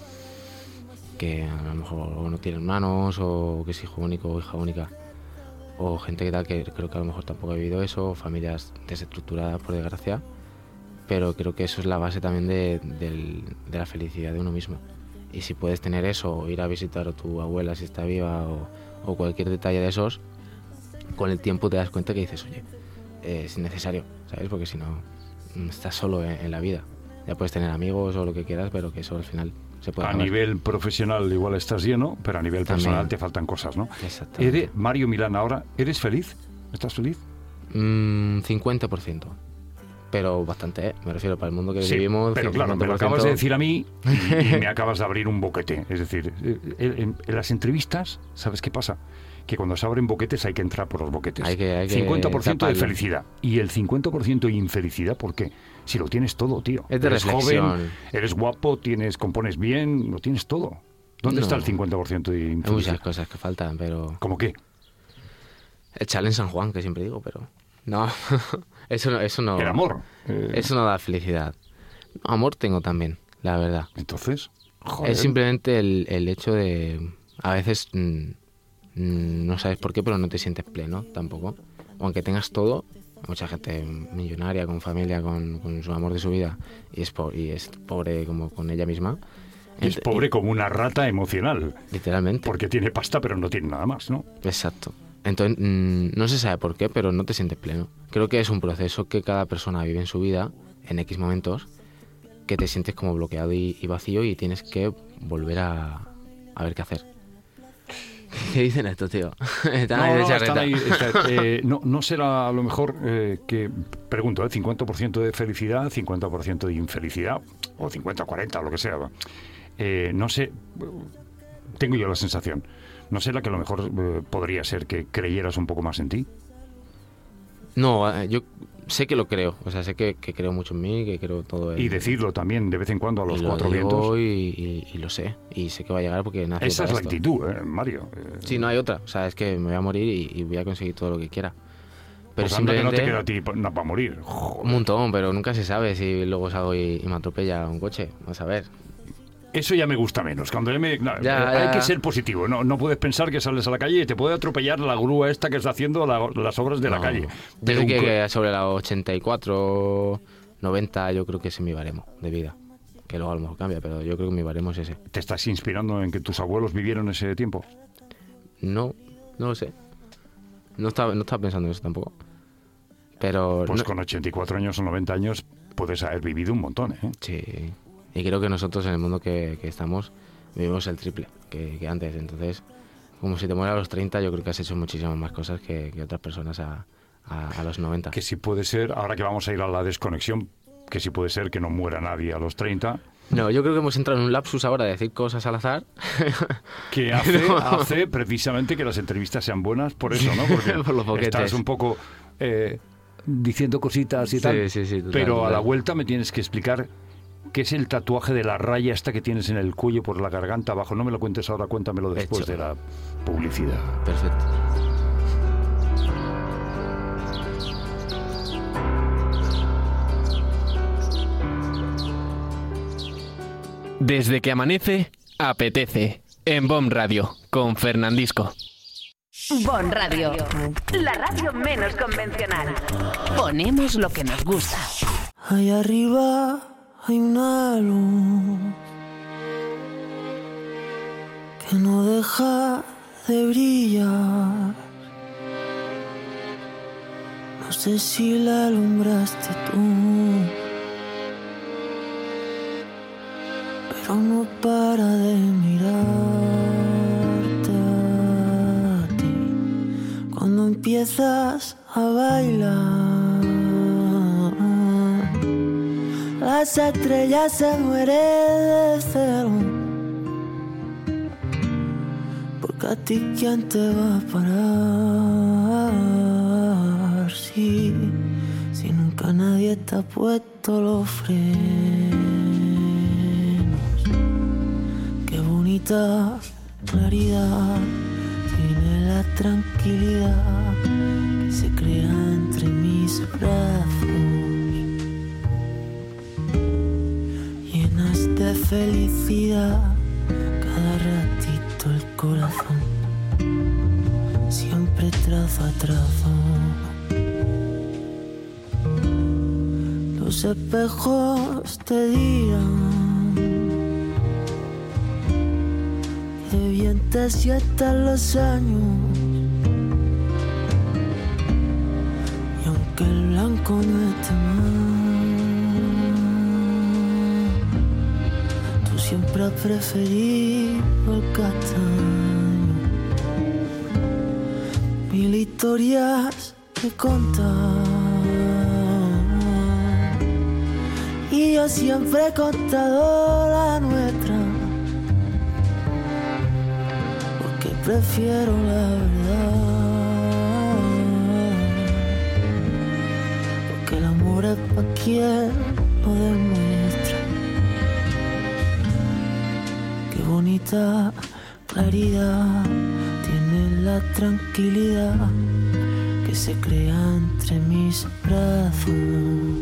S5: que a lo mejor o no tiene hermanos o que es hijo único o hija única, o gente que tal que creo que a lo mejor tampoco ha vivido eso, o familias desestructuradas por desgracia, pero creo que eso es la base también de, del- de la felicidad de uno mismo. Y si puedes tener eso, o ir a visitar a tu abuela si está viva, o, o cualquier detalle de esos, con el tiempo te das cuenta que dices, oye, eh, es necesario, ¿sabes? Porque si no, mm, estás solo en, en la vida. Ya puedes tener amigos o lo que quieras, pero que eso al final se puede
S4: A
S5: acabar.
S4: nivel profesional igual estás lleno, pero a nivel
S5: También.
S4: personal te faltan cosas, ¿no?
S5: Exactamente.
S4: Eres, Mario Milán ahora, ¿eres feliz? ¿Estás feliz?
S5: Mm, cincuenta por ciento. Pero bastante, ¿eh? Me refiero para el mundo que
S4: Sí,
S5: vivimos.
S4: pero claro, me lo
S5: cincuenta por ciento.
S4: acabas de decir a mí y, y me acabas de abrir un boquete. Es decir, eh, en, en las entrevistas, ¿sabes qué pasa? Que cuando se abren boquetes hay que entrar por los boquetes.
S5: Hay que- hay que
S4: cincuenta por ciento de
S5: taparlo.
S4: felicidad. Y el cincuenta por ciento de infelicidad, ¿por qué? Si lo tienes todo, tío.
S5: Es de
S4: eres
S5: reflexión.
S4: joven, eres guapo, tienes, compones bien, lo tienes todo. ¿Dónde
S5: No.
S4: está el cincuenta por ciento de
S5: Hay
S4: infelicidad?
S5: muchas cosas que faltan, pero...
S4: ¿Cómo qué?
S5: El challenge San Juan, que siempre digo, pero... No, eso no... Eso no
S4: El amor. Eh,
S5: Eso no da felicidad. Amor tengo también, la verdad.
S4: Entonces, joder.
S5: Es simplemente el, el hecho de... A veces mm, mm, no sabes por qué, pero no te sientes pleno tampoco. Aunque tengas todo, mucha gente millonaria, con familia, con, con su amor de su vida, y es, po- y es pobre como con ella misma.
S4: es
S5: Ent-
S4: pobre como una rata emocional.
S5: Literalmente.
S4: Porque tiene pasta, pero no tiene nada más, ¿no?
S5: Exacto. Entonces, mm, no se sabe por qué, pero no te sientes pleno. Creo que es un proceso que cada persona vive en su vida, en X momentos, que te sientes como bloqueado y, y vacío y tienes que volver a, a ver qué hacer. ¿Qué dicen estos, tío? Están ahí de
S4: no,
S5: charreta.
S4: están ahí, está- eh, no, no será a lo mejor eh, que, pregunto, ¿eh? cincuenta por ciento de felicidad, cincuenta por ciento de infelicidad, o cincuenta cuarenta, lo que sea. Eh, no sé, tengo yo la sensación, ¿no será que a lo mejor eh, podría ser que creyeras un poco más en ti?
S5: No, eh, yo sé que lo creo, o sea, sé que, que creo mucho en mí, que creo todo en...
S4: Y decirlo también de vez en cuando a los
S5: y lo
S4: cuatro
S5: digo
S4: vientos.
S5: Y, y, y lo sé, y sé que va a llegar porque nací
S4: Esa es
S5: para
S4: la
S5: esto.
S4: actitud, ¿eh, Mario? Eh,
S5: Sí, no hay otra, o sea, es que me voy a morir y, y voy a conseguir todo lo que quiera. Pero
S4: pues anda que no te
S5: simplemente-
S4: queda a ti pa- nada para morir. Joder.
S5: Un montón, pero nunca se sabe si luego salgo y, y me atropella un coche, vamos a ver.
S4: Eso ya me gusta menos. Cuando ya me, no,
S5: Ya,
S4: eh, hay
S5: ya.
S4: que ser positivo. No, no puedes pensar que sales a la calle y te puede atropellar la grúa esta que está haciendo la- las obras de la
S5: No.
S4: calle.
S5: Yo
S4: Pero
S5: sé
S4: un
S5: que,
S4: co-
S5: que sobre la ochenta y cuatro, noventa yo creo que ese es mi baremo de vida. Que luego a lo mejor cambia, pero yo creo que mi baremo es ese.
S4: ¿Te estás inspirando en que tus abuelos vivieron ese tiempo?
S5: No, no lo sé. No estaba, no estaba pensando en eso tampoco. Pero...
S4: Pues
S5: no-
S4: con ochenta y cuatro años o noventa años puedes haber vivido un montón, ¿eh?
S5: Sí. Y creo que nosotros en el mundo que, que estamos vivimos el triple que, que antes. Entonces, como si te mueres a los treinta, yo creo que has hecho muchísimas más cosas que, que otras personas a, a, a los noventa.
S4: Que si puede ser, ahora que vamos a ir a la desconexión, que si puede ser que no muera nadie a los treinta,
S5: No, yo creo que hemos entrado en un lapsus ahora de decir cosas al azar.
S4: que hace,
S5: No.
S4: hace precisamente que las entrevistas sean buenas por eso, ¿no? Porque
S5: Por los boquetes.
S4: estás un poco eh, diciendo cositas y
S5: Sí,
S4: tal,
S5: sí, sí, total,
S4: pero a
S5: total.
S4: la vuelta me tienes que explicar qué es el tatuaje de la raya esta que tienes en el cuello por la garganta abajo. No me lo cuentes ahora, cuéntamelo después
S5: Hecho.
S4: de la publicidad.
S5: Perfecto.
S7: Desde que amanece, apetece. En Bomb Radio, con Fernandisco.
S8: Bon Radio, la radio menos convencional. Ponemos lo que nos gusta.
S2: Allá arriba hay una luz que no deja de brillar. No sé si la alumbraste tú, pero no para de mirarte a ti cuando empiezas a bailar. Las estrellas se mueren de celo, porque a ti quién te va a parar. Si, si nunca nadie te ha puesto los frenos. Qué bonita claridad tiene la tranquilidad que se crea entre mis brazos. Llenas de felicidad cada ratito el corazón, siempre trazo a trazo. Los espejos te dirán que bien te sientan los años, y aunque el blanco no esté mal, tú siempre has preferido el castaño. Mil historias que contar, y yo siempre he contado la nuestra, porque prefiero la verdad, porque el amor es pa' quien lo demuestra. Qué bonita claridad tiene la tranquilidad que se crea entre mis brazos.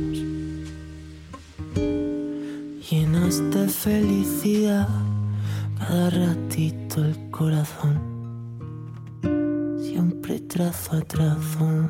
S2: Llenas de felicidad cada ratito el corazón, siempre trazo a trazo.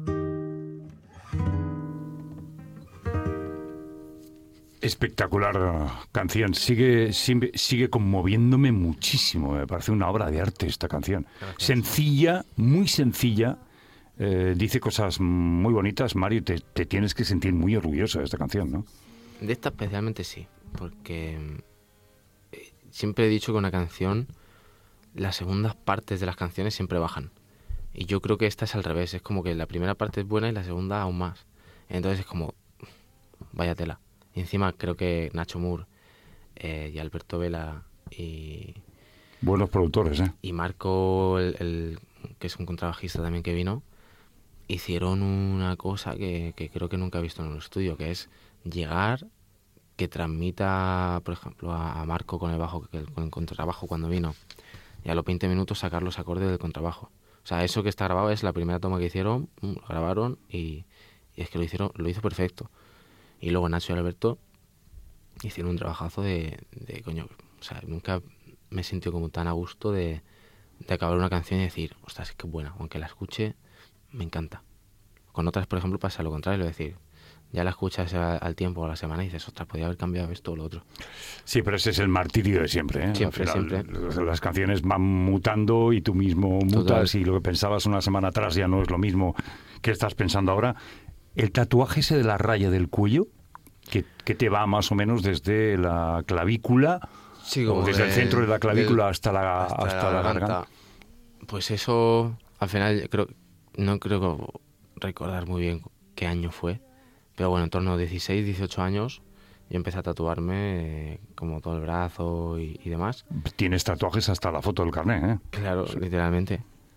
S4: Espectacular uh, canción. Sigue, sigue, sigue conmoviéndome muchísimo. Me parece una obra de arte esta canción.
S5: Gracias.
S4: Sencilla, muy sencilla. Eh, dice cosas muy bonitas. Mario, te, te tienes que sentir muy orgulloso de esta canción, ¿no?
S5: De esta especialmente sí, porque eh, siempre he dicho que una canción, las segundas partes de las canciones siempre bajan. Y yo creo que esta es al revés, es como que la primera parte es buena y la segunda aún más. Entonces es como, vaya tela. Y encima creo que Nacho Moore eh, y Alberto Vela y,
S4: Buenos productores, ¿eh?
S5: y Marco, el, el- que es un contrabajista también que vino, hicieron una cosa que, que creo que nunca he visto en un estudio, que es llegar, que transmita, por ejemplo, a, a Marco con el bajo, que, con el contrabajo cuando vino, y a los veinte minutos sacar los acordes del contrabajo. O sea, eso que está grabado es la primera toma que hicieron, lo grabaron y, y es que lo hicieron, lo hizo perfecto. Y luego Nacho y Alberto hicieron un trabajazo de, de coño, o sea, nunca me he sentido como tan a gusto de, de acabar una canción y decir, ostras, es que es buena, aunque la escuche, me encanta. Con otras, por ejemplo, pasa lo contrario, es decir, ya la escuchas al tiempo o a la semana y dices, ostras, podría haber cambiado esto o lo otro.
S4: Sí, pero ese es el martirio de siempre, ¿eh?
S5: Siempre,
S4: Al final,
S5: siempre.
S4: Las canciones van mutando y tú mismo mutas.
S5: Total.
S4: Y lo que pensabas una semana atrás ya no es lo mismo que estás pensando ahora. El tatuaje ese de la raya del cuello, que, que te va más o menos desde la clavícula,
S5: Sí,
S4: o
S5: como
S4: desde el
S5: de-
S4: centro de la clavícula
S5: del-
S4: hasta la, hasta la garganta.
S5: Pues eso, al final, creo no creo recordar muy bien qué año fue, pero bueno, en torno a dieciséis, dieciocho años, yo empecé a tatuarme eh, como todo el brazo y, y demás.
S4: Tienes tatuajes hasta la foto del carnet, ¿eh?
S5: Claro, literalmente.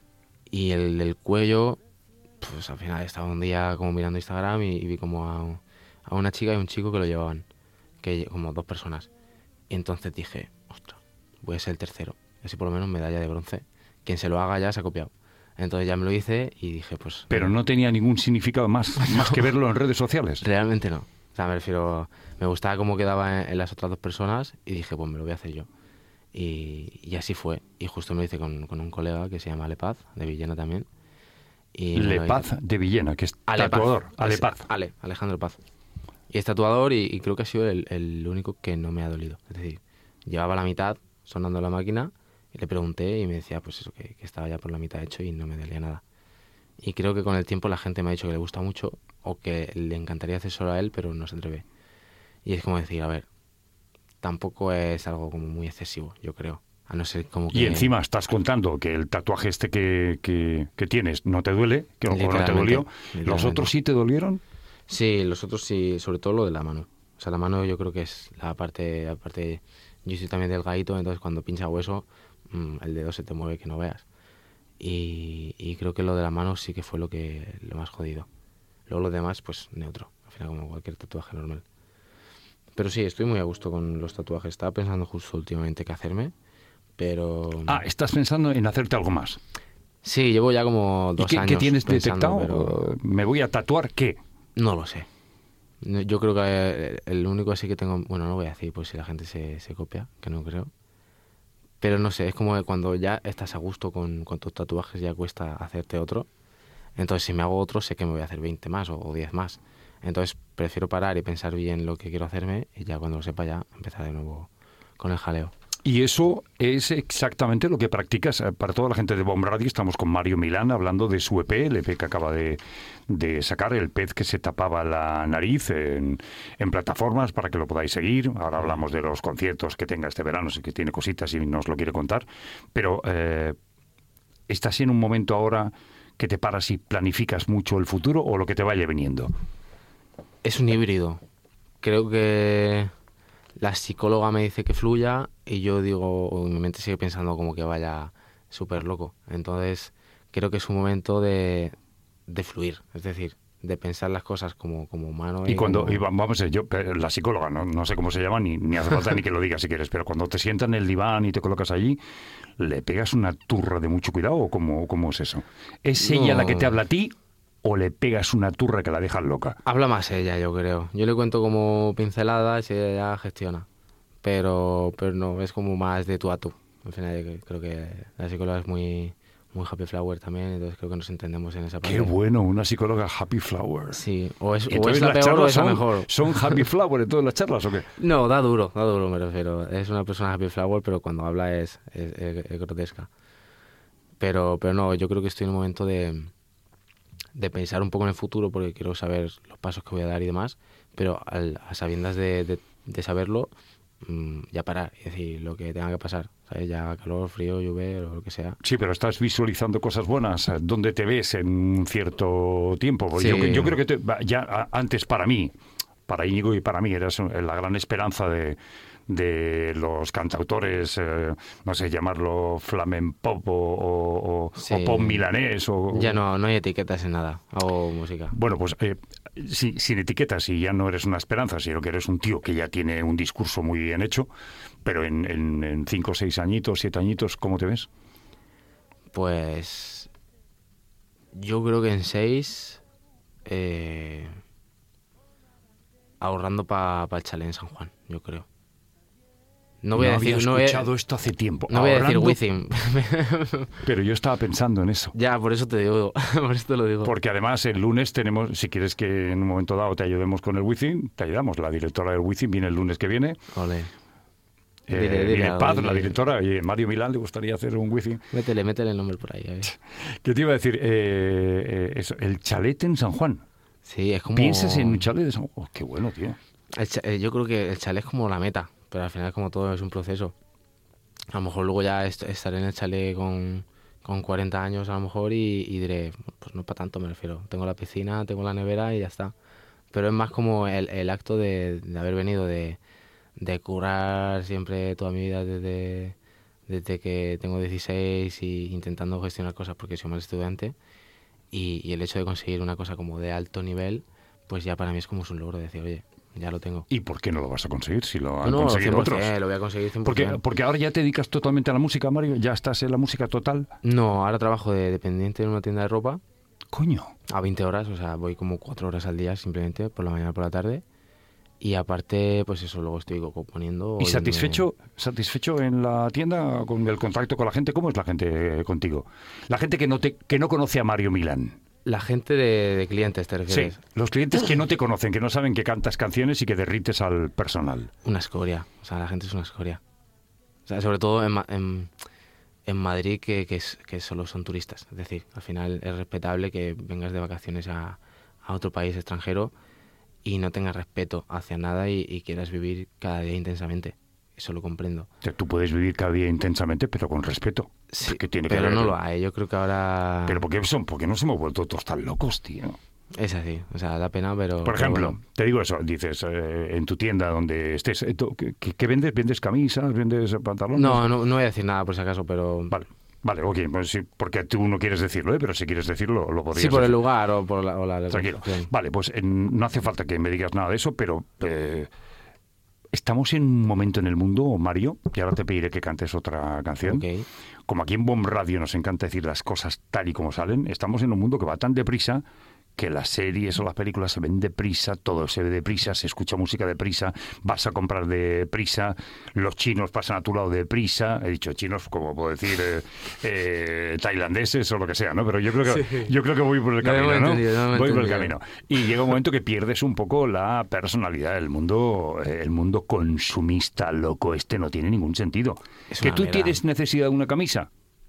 S5: Y el del cuello, pues al final estaba un día como mirando Instagram y, y vi como a, a una chica y un chico que lo llevaban, que como dos personas. Y entonces dije, ostras, voy a ser el tercero. Así por lo menos medalla de bronce. Quien se lo haga ya se ha copiado. Entonces ya me lo hice y dije, pues...
S4: Pero no tenía ningún significado más, más que verlo en redes sociales.
S5: Realmente no. O sea, me refiero... Me gustaba cómo quedaba en, en las otras dos personas y dije, pues me lo voy a hacer yo. Y, y así fue. Y justo me lo hice con, con un colega que se llama Alepaz, de Villena también. Y me lo
S4: Lepaz
S5: hice-
S4: de Villena, que es
S5: Alepaz.
S4: tatuador.
S5: Es-
S4: Alepaz.
S5: Ale, Alejandro Paz. Y es tatuador y, y creo que ha sido el, el único que no me ha dolido. Es decir, llevaba la mitad sonando la máquina y le pregunté y me decía pues eso, que, que estaba ya por la mitad hecho y no me dolía nada. Y creo que con el tiempo la gente me ha dicho que le gusta mucho o que le encantaría hacer solo a él, pero no se atreve. Y es como decir, a ver, tampoco es algo como muy excesivo, yo creo. A no ser como que...
S4: Y encima estás contando que el tatuaje este que, que, que tienes no te duele, que o no te
S5: Literalmente,
S4: dolió. ¿Los
S5: literalmente.
S4: otros sí te dolieron?
S5: Sí, los otros sí, sobre todo lo de la mano. O sea, la mano yo creo que es la parte... aparte yo soy también delgadito, entonces cuando pincha hueso, mmm, el dedo se te mueve que no veas. Y, y creo que lo de la mano sí que fue lo que lo más jodido. Luego lo demás, pues neutro. Al final como cualquier tatuaje normal. Pero sí, estoy muy a gusto con los tatuajes. Estaba pensando justo últimamente qué hacerme, pero...
S4: Ah, estás pensando en hacerte algo más.
S5: Sí, llevo ya como
S4: ¿Y
S5: dos
S4: qué,
S5: años
S4: qué tienes
S5: pensando,
S4: detectado?
S5: pero
S4: ¿Me voy a tatuar qué?
S5: no lo sé. No, yo creo que eh, el único así que tengo... Bueno, no voy a decir pues si la gente se, se copia, que no creo. Pero no sé, es como que cuando ya estás a gusto con, con tus tatuajes ya cuesta hacerte otro. Entonces si me hago otro sé que me voy a hacer veinte más o, o diez más. Entonces prefiero parar y pensar bien lo que quiero hacerme y ya cuando lo sepa ya empezar de nuevo con el jaleo.
S4: Y eso es exactamente lo que practicas. Para toda la gente de Bomb Radio, estamos con Mario Milán hablando de su E P, el E P que acaba de, de sacar, El pez que se tapaba la nariz, en, en plataformas para que lo podáis seguir. Ahora hablamos de los conciertos que tenga este verano, sé que tiene cositas y nos lo quiere contar. Pero eh, ¿estás en un momento ahora que te paras y planificas mucho el futuro o lo que te vaya viniendo?
S5: Es un híbrido. Creo que la psicóloga me dice que fluya y yo digo, o mi mente sigue pensando como que vaya súper loco. Entonces creo que es un momento de, de fluir, es decir, de pensar las cosas como, como humano.
S4: Y cuando,
S5: como...
S4: y va- vamos a ver, yo, eh, la psicóloga, no, no sé cómo se llama, ni, ni hace falta ni que lo digas si quieres, pero cuando te sientas en el diván y te colocas allí, ¿le pegas una turra de mucho cuidado o cómo, cómo es eso? ¿Es ella
S5: No.
S4: la que te habla a ti o le pegas una turra que la dejas loca?
S5: Habla más ella, yo creo. Yo le cuento como pinceladas y ella ya gestiona. Pero, pero no, es como más de tú a tú. Al final yo creo que la psicóloga es muy, muy happy flower también, entonces creo que nos entendemos en esa parte.
S4: Qué bueno, una psicóloga happy flower.
S5: Sí, o es,
S4: ¿Y
S5: o
S4: entonces
S5: es la
S4: las
S5: peor o
S4: charlas
S5: es la
S4: son,
S5: mejor.
S4: son happy flower en todas las charlas o qué?
S5: No, da duro, da duro me refiero. Es una persona happy flower, pero cuando habla es, es, es- es grotesca. Pero, pero no, yo creo que estoy en un momento de, de pensar un poco en el futuro porque quiero saber los pasos que voy a dar y demás, pero al, a sabiendas de, de, de saberlo, mmm, ya parar y decir lo que tenga que pasar, ¿sabes? Ya calor, frío, lluvia o lo que sea.
S4: Sí, pero estás visualizando cosas buenas. ¿Dónde te ves en un cierto tiempo? Porque
S5: Sí.
S4: yo, yo creo que te- va, ya a- antes para mí, para Íñigo y para mí, eras la gran esperanza de, de los cantautores, eh, no sé, llamarlo flamenpop o, o, o,
S5: Sí.
S4: o pop milanés. O,
S5: Ya no, no hay etiquetas en nada, hago música.
S4: Bueno, pues eh, si- sin etiquetas, y ya no eres una esperanza, sino que eres un tío que ya tiene un discurso muy bien hecho, pero en, en, en cinco, seis añitos, siete añitos, ¿cómo te ves?
S5: Pues yo creo que en seis, eh, ahorrando para pa el chalet en San Juan, yo creo. No voy a decir,
S4: había
S5: no voy a,
S4: escuchado esto hace tiempo.
S5: no voy a decir
S4: Ahorrando,
S5: Wizzing.
S4: pero yo estaba pensando en eso.
S5: Ya, por eso te digo, por eso te lo digo.
S4: Porque además el lunes tenemos, si quieres que en un momento dado te ayudemos con el Wizzing, te ayudamos. La directora del Wizzing viene el lunes que viene.
S5: Ole.
S4: Eh,
S5: Dile, dile
S4: viene
S5: algo,
S4: Paz,
S5: dile.
S4: la directora, y Mario Milán le gustaría hacer un Wizzing.
S5: Métele, métele el nombre por ahí, a ver.
S4: ¿Qué te iba a decir? Eh, eh, eso, el chalet en San Juan.
S5: Sí, es como...
S4: ¿Piensas en un chalet de San Juan? Oh, qué bueno, tío.
S5: El cha- eh, yo creo que el chalet es como la meta, pero al final como todo es un proceso. A lo mejor luego ya est- estaré en el chalet con, con cuarenta años a lo mejor y, y diré, pues no para tanto me refiero. Tengo la piscina, tengo la nevera y ya está. Pero es más como el, el acto de, de haber venido de, de curar siempre toda mi vida desde, desde que tengo dieciséis y intentando gestionar cosas porque soy mal estudiante. Y, y el hecho de conseguir una cosa como de alto nivel, pues ya para mí es como un logro decir, oye, ya lo tengo.
S4: ¿Y por qué no lo vas a conseguir si lo han
S5: No, no,
S4: conseguido
S5: cien por ciento,
S4: otros?
S5: lo voy a conseguir cien por ciento.
S4: Porque, porque ahora ya te dedicas totalmente a la música, Mario. Ya estás en la música total.
S5: No, ahora trabajo de dependiente en una tienda de ropa
S4: Coño.
S5: a veinte horas, o sea, voy como cuatro horas al día simplemente, por la mañana y por la tarde. Y aparte, pues eso, luego estoy componiendo.
S4: ¿Y
S5: oyéndome-
S4: satisfecho, satisfecho en la tienda con el contacto con la gente? ¿Cómo es la gente contigo? La gente que no te que no conoce a Mario Milán.
S5: La gente de, de clientes, ¿te
S4: Sí,
S5: refieres?
S4: los clientes que no te conocen, que no saben que cantas canciones y que derrites al personal.
S5: Una escoria, o sea, la gente es una escoria. O sea, sobre todo en, Ma- en, en Madrid, que, que, es, que solo son turistas. Es decir, al final es respetable que vengas de vacaciones a, a otro país extranjero y no tengas respeto hacia nada y, y quieras vivir cada día intensamente. Eso lo comprendo.
S4: O sea, tú puedes vivir cada día intensamente, pero con respeto.
S5: Sí,
S4: Que tiene que
S5: pero
S4: haber-
S5: no lo hay. Yo creo que ahora
S4: Pero ¿por qué, son, ¿por qué nos hemos vuelto todos tan locos, tío?
S5: es así. O sea, da pena, pero...
S4: Por
S5: pero
S4: ejemplo,
S5: bueno.
S4: te digo eso, dices, eh, en tu tienda donde estés, eh, tú, ¿qué, qué vendes? ¿Vendes camisas? ¿Vendes pantalones?
S5: No, no, no voy a decir nada por si acaso, pero...
S4: Vale, vale, ok, pues sí, porque tú no quieres decirlo, ¿eh? Pero si quieres decirlo, lo podrías
S5: Sí, por el
S4: decir.
S5: lugar o por la... O la
S4: Tranquilo.
S5: localización.
S4: Vale, pues eh, no hace falta que me digas nada de eso, pero eh, estamos en un momento en el mundo, Mario, y ahora te pediré que cantes otra canción.
S5: Ok.
S4: Como aquí en Bomb Radio nos encanta decir las cosas tal y como salen, estamos en un mundo que va tan deprisa que las series o las películas se ven deprisa, todo se ve deprisa, se escucha música deprisa, vas a comprar deprisa, los chinos pasan a tu lado deprisa, he dicho chinos, como puedo decir, eh, eh, tailandeses o lo que sea, ¿no? Pero yo creo que,
S5: Sí.
S4: yo creo que voy por el
S5: No
S4: camino,
S5: hemos
S4: ¿no?
S5: entendido, no hemos
S4: Voy por el
S5: entendido.
S4: camino. Y llega un momento que pierdes un poco la personalidad del mundo, eh, el mundo consumista loco este no tiene ningún sentido.
S5: Es
S4: Que
S5: una
S4: tú
S5: mierda.
S4: tienes necesidad de una camisa,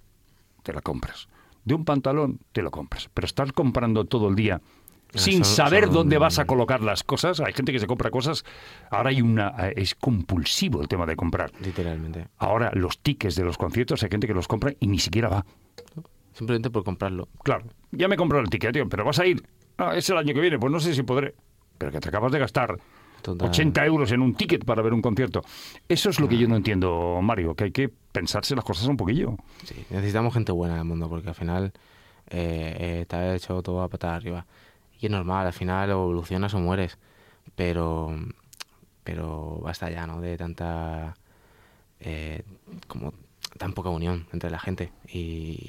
S4: te la compras. De un pantalón, te lo compras. Pero estar comprando todo el día
S5: Ah,
S4: sin
S5: son-
S4: saber
S5: son-
S4: dónde vas a colocar las cosas. Hay gente que se compra cosas. Ahora hay una... eh, es compulsivo el tema de comprar.
S5: Literalmente.
S4: Ahora los tickets de los conciertos hay gente que los compra y ni siquiera va.
S5: Simplemente por comprarlo.
S4: Claro, ya me compró el ticket, tío, pero vas a ir. Ah, es el año que viene, pues no sé si podré. Pero que te acabas de gastar
S5: Total.
S4: ochenta euros en un ticket para ver un concierto. Eso es lo que yo no entiendo, Mario, que hay que pensarse las cosas un poquillo.
S5: Sí, necesitamos gente buena en el mundo porque al final eh, eh, está hecho todo a patada arriba. Y es normal, al final o evolucionas o mueres. Pero pero basta ya, ¿no? De tanta... eh, como tan poca unión entre la gente. Y,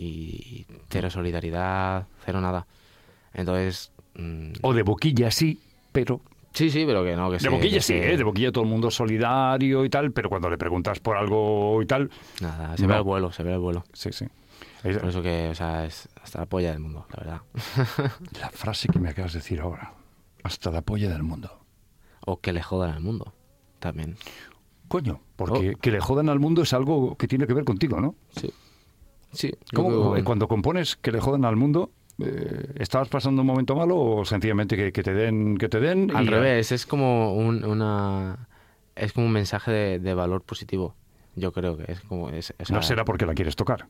S5: y cero solidaridad, cero nada. Entonces... mm,
S4: O de boquilla sí, pero...
S5: sí, sí, pero que no, que
S4: De
S5: se-
S4: boquilla
S5: que
S4: sí,
S5: se-
S4: ¿eh? De boquilla todo el mundo solidario y tal, pero cuando le preguntas por algo y tal...
S5: Nada, se
S4: No.
S5: ve el vuelo, se ve el vuelo.
S4: Sí, sí. Es-
S5: Por eso que, o sea, es hasta la polla del mundo, la verdad.
S4: La frase que me acabas de decir ahora. Hasta la polla del mundo.
S5: O que le jodan al mundo, también.
S4: Coño, porque
S5: Oh.
S4: que le jodan al mundo es algo que tiene que ver contigo, ¿no?
S5: Sí. Sí. yo
S4: ¿Cómo,
S5: creo que-
S4: eh, cuando compones que le jodan al mundo, eh, ¿estabas pasando un momento malo o sencillamente que, que te den, que te den?
S5: Al
S4: y-
S5: revés, es como un, una... Es como un mensaje de, de valor positivo. Yo creo que es como... Es, o sea,
S4: No será porque la quieres tocar.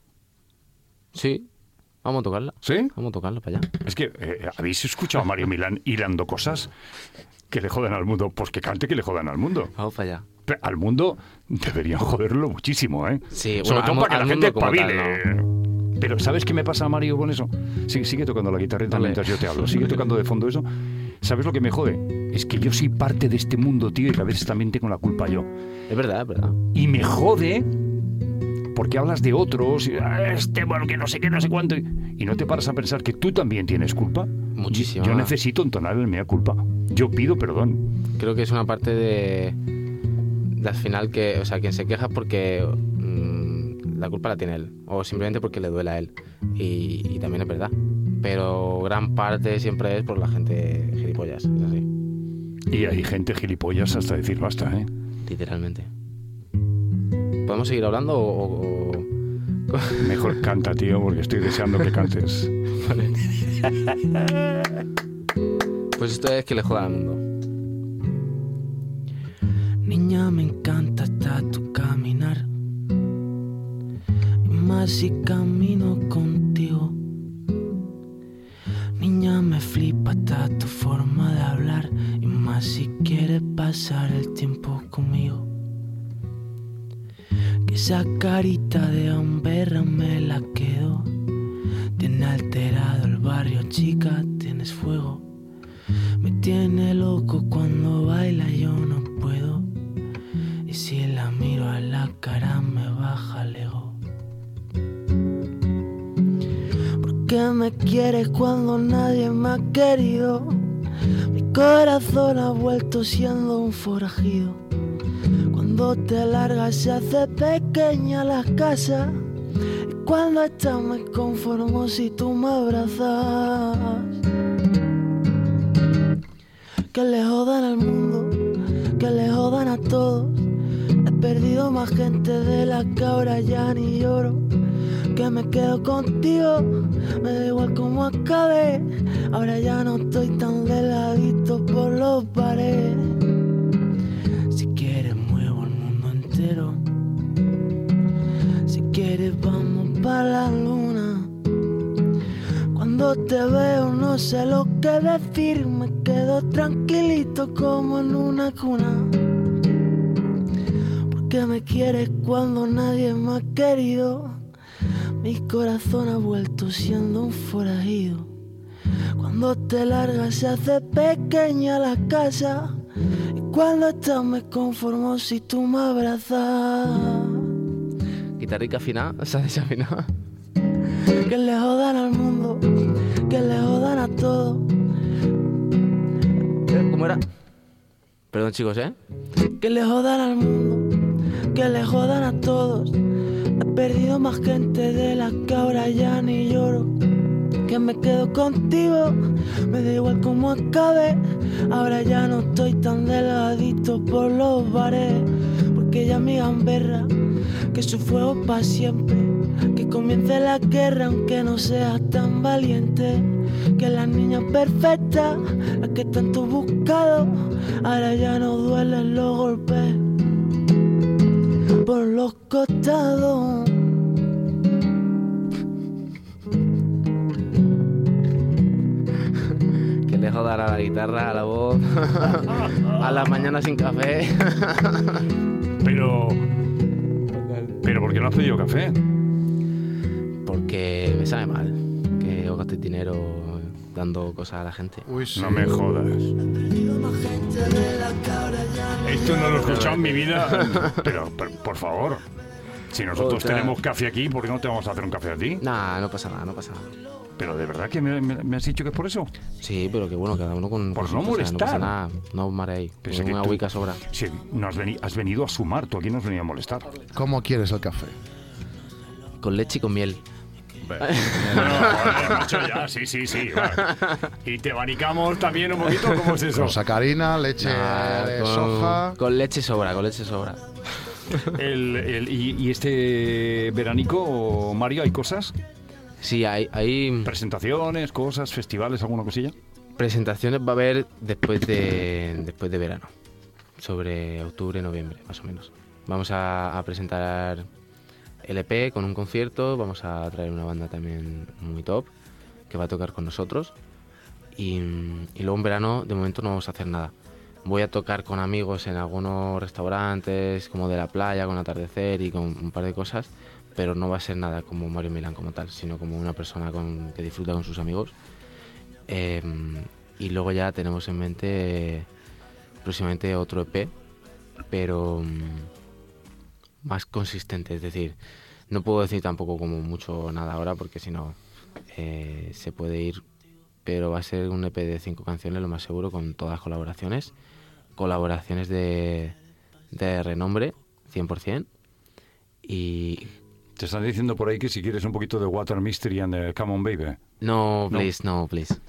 S5: Sí. Vamos a tocarla.
S4: ¿Sí?
S5: Vamos a tocarla para allá.
S4: Es que, eh, ¿habéis escuchado a Mario Milán hilando cosas? Que le jodan al mundo. Pues que cante que le jodan al mundo.
S5: Vamos para allá.
S4: Pero al mundo deberían joderlo muchísimo, ¿eh?
S5: Sí,
S4: Sobre
S5: bueno,
S4: todo
S5: al
S4: para que
S5: mu-
S4: la
S5: al
S4: gente
S5: mundo como tal,
S4: espabile. Pero ¿sabes qué me pasa, Mario, con eso? Sigue, sigue tocando la guitarrita
S5: Vale.
S4: mientras yo te hablo. Sigue tocando de fondo eso. ¿Sabes lo que me jode? Es que yo soy parte de este mundo, tío, y que a veces también tengo la culpa yo.
S5: Es verdad, es verdad.
S4: Y me jode porque hablas de otros, y, "Ah, este, bueno, que no sé qué, no sé cuánto", y y no te paras a pensar que tú también tienes culpa.
S5: Muchísima.
S4: Yo necesito entonar el mea culpa. Yo pido perdón.
S5: Creo que es una parte de, de al final que, o sea, quien se queja es porque mmm, la culpa la tiene él, o simplemente porque le duele a él. Y, y también es verdad. Pero gran parte siempre es por la gente gilipollas, es así,
S4: Y hay gente gilipollas hasta decir basta, ¿eh?
S5: literalmente. ¿Podemos seguir hablando o...? o- o-
S4: Mejor canta, tío, porque estoy deseando que cantes.
S5: Pues esto es que le jodan al mundo.
S2: Niña, me encanta hasta tu caminar. Y más si camino contigo. Niña, me flipa hasta tu forma de hablar. Y más si quieres pasar el tiempo conmigo. Que esa carita de hamberra me la quedo. Tiene alterado el barrio, chica, tienes fuego. Me tiene loco cuando baila, yo no puedo. Y si la miro a la cara me baja el ego. ¿Por qué me quieres cuando nadie me ha querido? Mi corazón ha vuelto siendo un forajido. Cuando te largas se hace pequeña la casa. Y cuando estás me conformo si tú me abrazas. Que le jodan al mundo, que le jodan a todos. He perdido más gente de la que ahora ya ni lloro. Que me quedo contigo, me da igual cómo acabe. Ahora ya no estoy tan delgadito por los paredes. Si quieres muevo el mundo entero. Si quieres vamos para la luna. Cuando te veo no sé lo que decir. Me quedo tranquilito como en una cuna. Porque me quieres cuando nadie me ha querido. Mi corazón ha vuelto siendo un forajido. Cuando te largas se hace pequeña la casa. Y cuando estás me conformo si tú me abrazas.
S5: Guitarrica afinada, o sea, desafinada.
S2: Que le jodan al mundo, que le jodan a todo.
S5: ¿Cómo era? Perdón, chicos, ¿eh?
S2: Que le jodan al mundo, que le jodan a todos. He perdido más gente de la que ahora ya ni lloro. Que me quedo contigo, me da igual cómo acabe. Ahora ya no estoy tan delgadito por los bares. Porque ya mi gamberra, que su fuego pa' siempre. Que comience la guerra aunque no seas tan valiente. Que la niña perfecta, la que tanto he buscado. Ahora ya no duelen los golpes por los costados.
S5: Que le jodan a la guitarra, a la voz, a las mañanas sin café.
S4: Pero... Pero ¿por qué no has pedido café?
S5: Porque me sabe mal que yo gaste dinero dando cosas a la gente.
S6: Uy, sí.
S4: No me jodas. Esto no lo he escuchado en mi vida. Pero, pero, por favor, si nosotros
S5: Otra.
S4: tenemos café aquí, ¿por qué no te vamos a hacer un café a ti?
S5: Nah, no pasa nada, no pasa nada.
S4: Pero de verdad que me, me- me has dicho que es por eso.
S5: Sí, pero que bueno, cada uno con...
S4: Por
S5: con
S4: no
S5: sus cosas, No pasa
S4: molestar.
S5: nada, no os mareéis.
S4: Pensé que
S5: Una
S4: tú-
S5: huica sobra.
S4: Sí, no has, veni- has venido a sumar, tú aquí no has venido a molestar.
S6: ¿Cómo quieres el café?
S5: Con leche y con miel.
S4: Bueno, joder, macho, ya, sí, sí, sí. Vale. Y te abanicamos también un poquito, ¿cómo es eso?
S6: Con sacarina, leche
S5: Nah,
S6: de
S5: con,
S6: soja.
S5: con leche sobra, con leche sobra.
S4: El, el- y, y este veranico, Mario, ¿hay cosas?
S5: Sí, hay, hay
S4: ¿Presentaciones, cosas, festivales, alguna cosilla?
S5: presentaciones, va a haber después de, después de verano. Sobre octubre, noviembre, más o menos. Vamos a, a presentar el E P con un concierto. Vamos a traer una banda también muy top que va a tocar con nosotros. Y, y luego en verano, de momento, no vamos a hacer nada. voy a tocar con amigos en algunos restaurantes, como de la playa, con atardecer y con un par de cosas, pero no va a ser nada como Mario Milán como tal, sino como una persona con, que disfruta con sus amigos. Eh, y luego ya tenemos en mente eh, próximamente otro E P, pero um, más consistente, es decir, no puedo decir tampoco como mucho nada ahora porque si no eh, se puede ir, pero va a ser un E P de cinco canciones, lo más seguro, con todas colaboraciones, colaboraciones de, de renombre, cien por ciento, y...
S4: Te están diciendo por ahí que si quieres un poquito de Water Mystery and the Come On Baby.
S5: No, please, no, no please.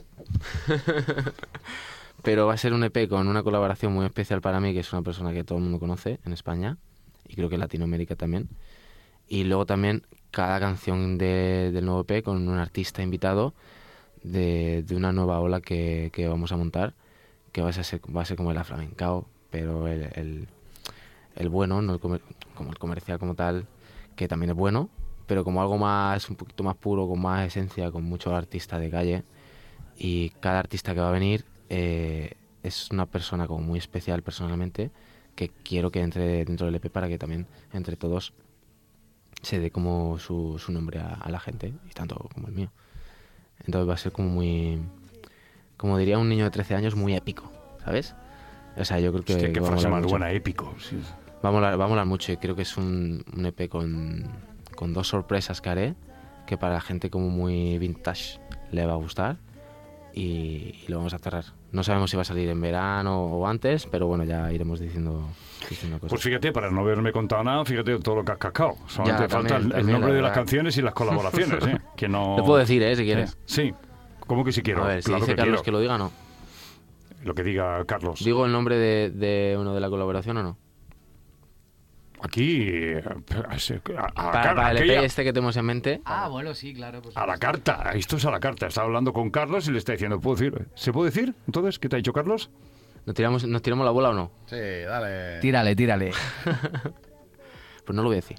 S5: Pero va a ser un E P con una colaboración muy especial para mí, que es una persona que todo el mundo conoce en España, y creo que en Latinoamérica también. Y luego también cada canción de, del nuevo E P con un artista invitado de, de una nueva ola que, que vamos a montar, que va a ser, va a ser como el aflamencao, pero el, el, el bueno, no el comer, como el comercial como tal, que también es bueno, pero como algo más, un poquito más puro, con más esencia, con muchos artistas de calle. Y cada artista que va a venir eh, es una persona como muy especial personalmente, que quiero que entre dentro del E P para que también entre todos se dé como su, su nombre a, a la gente, y tanto como el mío. Entonces va a ser como muy, como diría un niño de trece años, muy épico, ¿sabes? O sea, yo creo que...
S4: Hostia, qué
S5: va a
S4: frase
S5: molar
S4: más
S5: mucho.
S4: buena, épico. Sí.
S5: Va a molar, va a molar mucho, y creo que es un, un E P con, con dos sorpresas que haré, que para la gente como muy vintage le va a gustar, y, y lo vamos a cerrar. No sabemos si va a salir en verano o antes, pero bueno, ya iremos diciendo, diciendo cosas.
S4: Pues fíjate, para no haberme contado nada, fíjate todo lo que has cascado. Solamente
S5: Ya,
S4: falta
S5: también,
S4: el, el
S5: también,
S4: nombre
S5: la
S4: de las
S5: verdad.
S4: canciones y las colaboraciones, ¿eh? Que no...
S5: Lo puedo decir, ¿eh? Si quieres.
S4: Sí. ¿Cómo que si quiero?
S5: A ver, si
S4: Claro
S5: dice
S4: que
S5: Carlos
S4: quiero.
S5: que lo diga, no.
S4: Lo que diga Carlos.
S5: ¿Digo el nombre de, de uno de la colaboración o no?
S4: Aquí... eh, a, a- a-
S5: Para, para el E P
S4: aquella-
S5: este que tenemos en mente.
S9: Ah, bueno, sí, claro. Pues
S4: a la carta. Esto es a la carta. Estaba hablando con Carlos y le está diciendo, ¿puedo decir? ¿Se puede decir? Entonces, ¿qué te ha dicho Carlos?
S5: ¿Nos tiramos, ¿Nos tiramos la bola o no?
S6: Sí, dale.
S9: Tírale, tírale.
S5: Pues no lo voy a decir.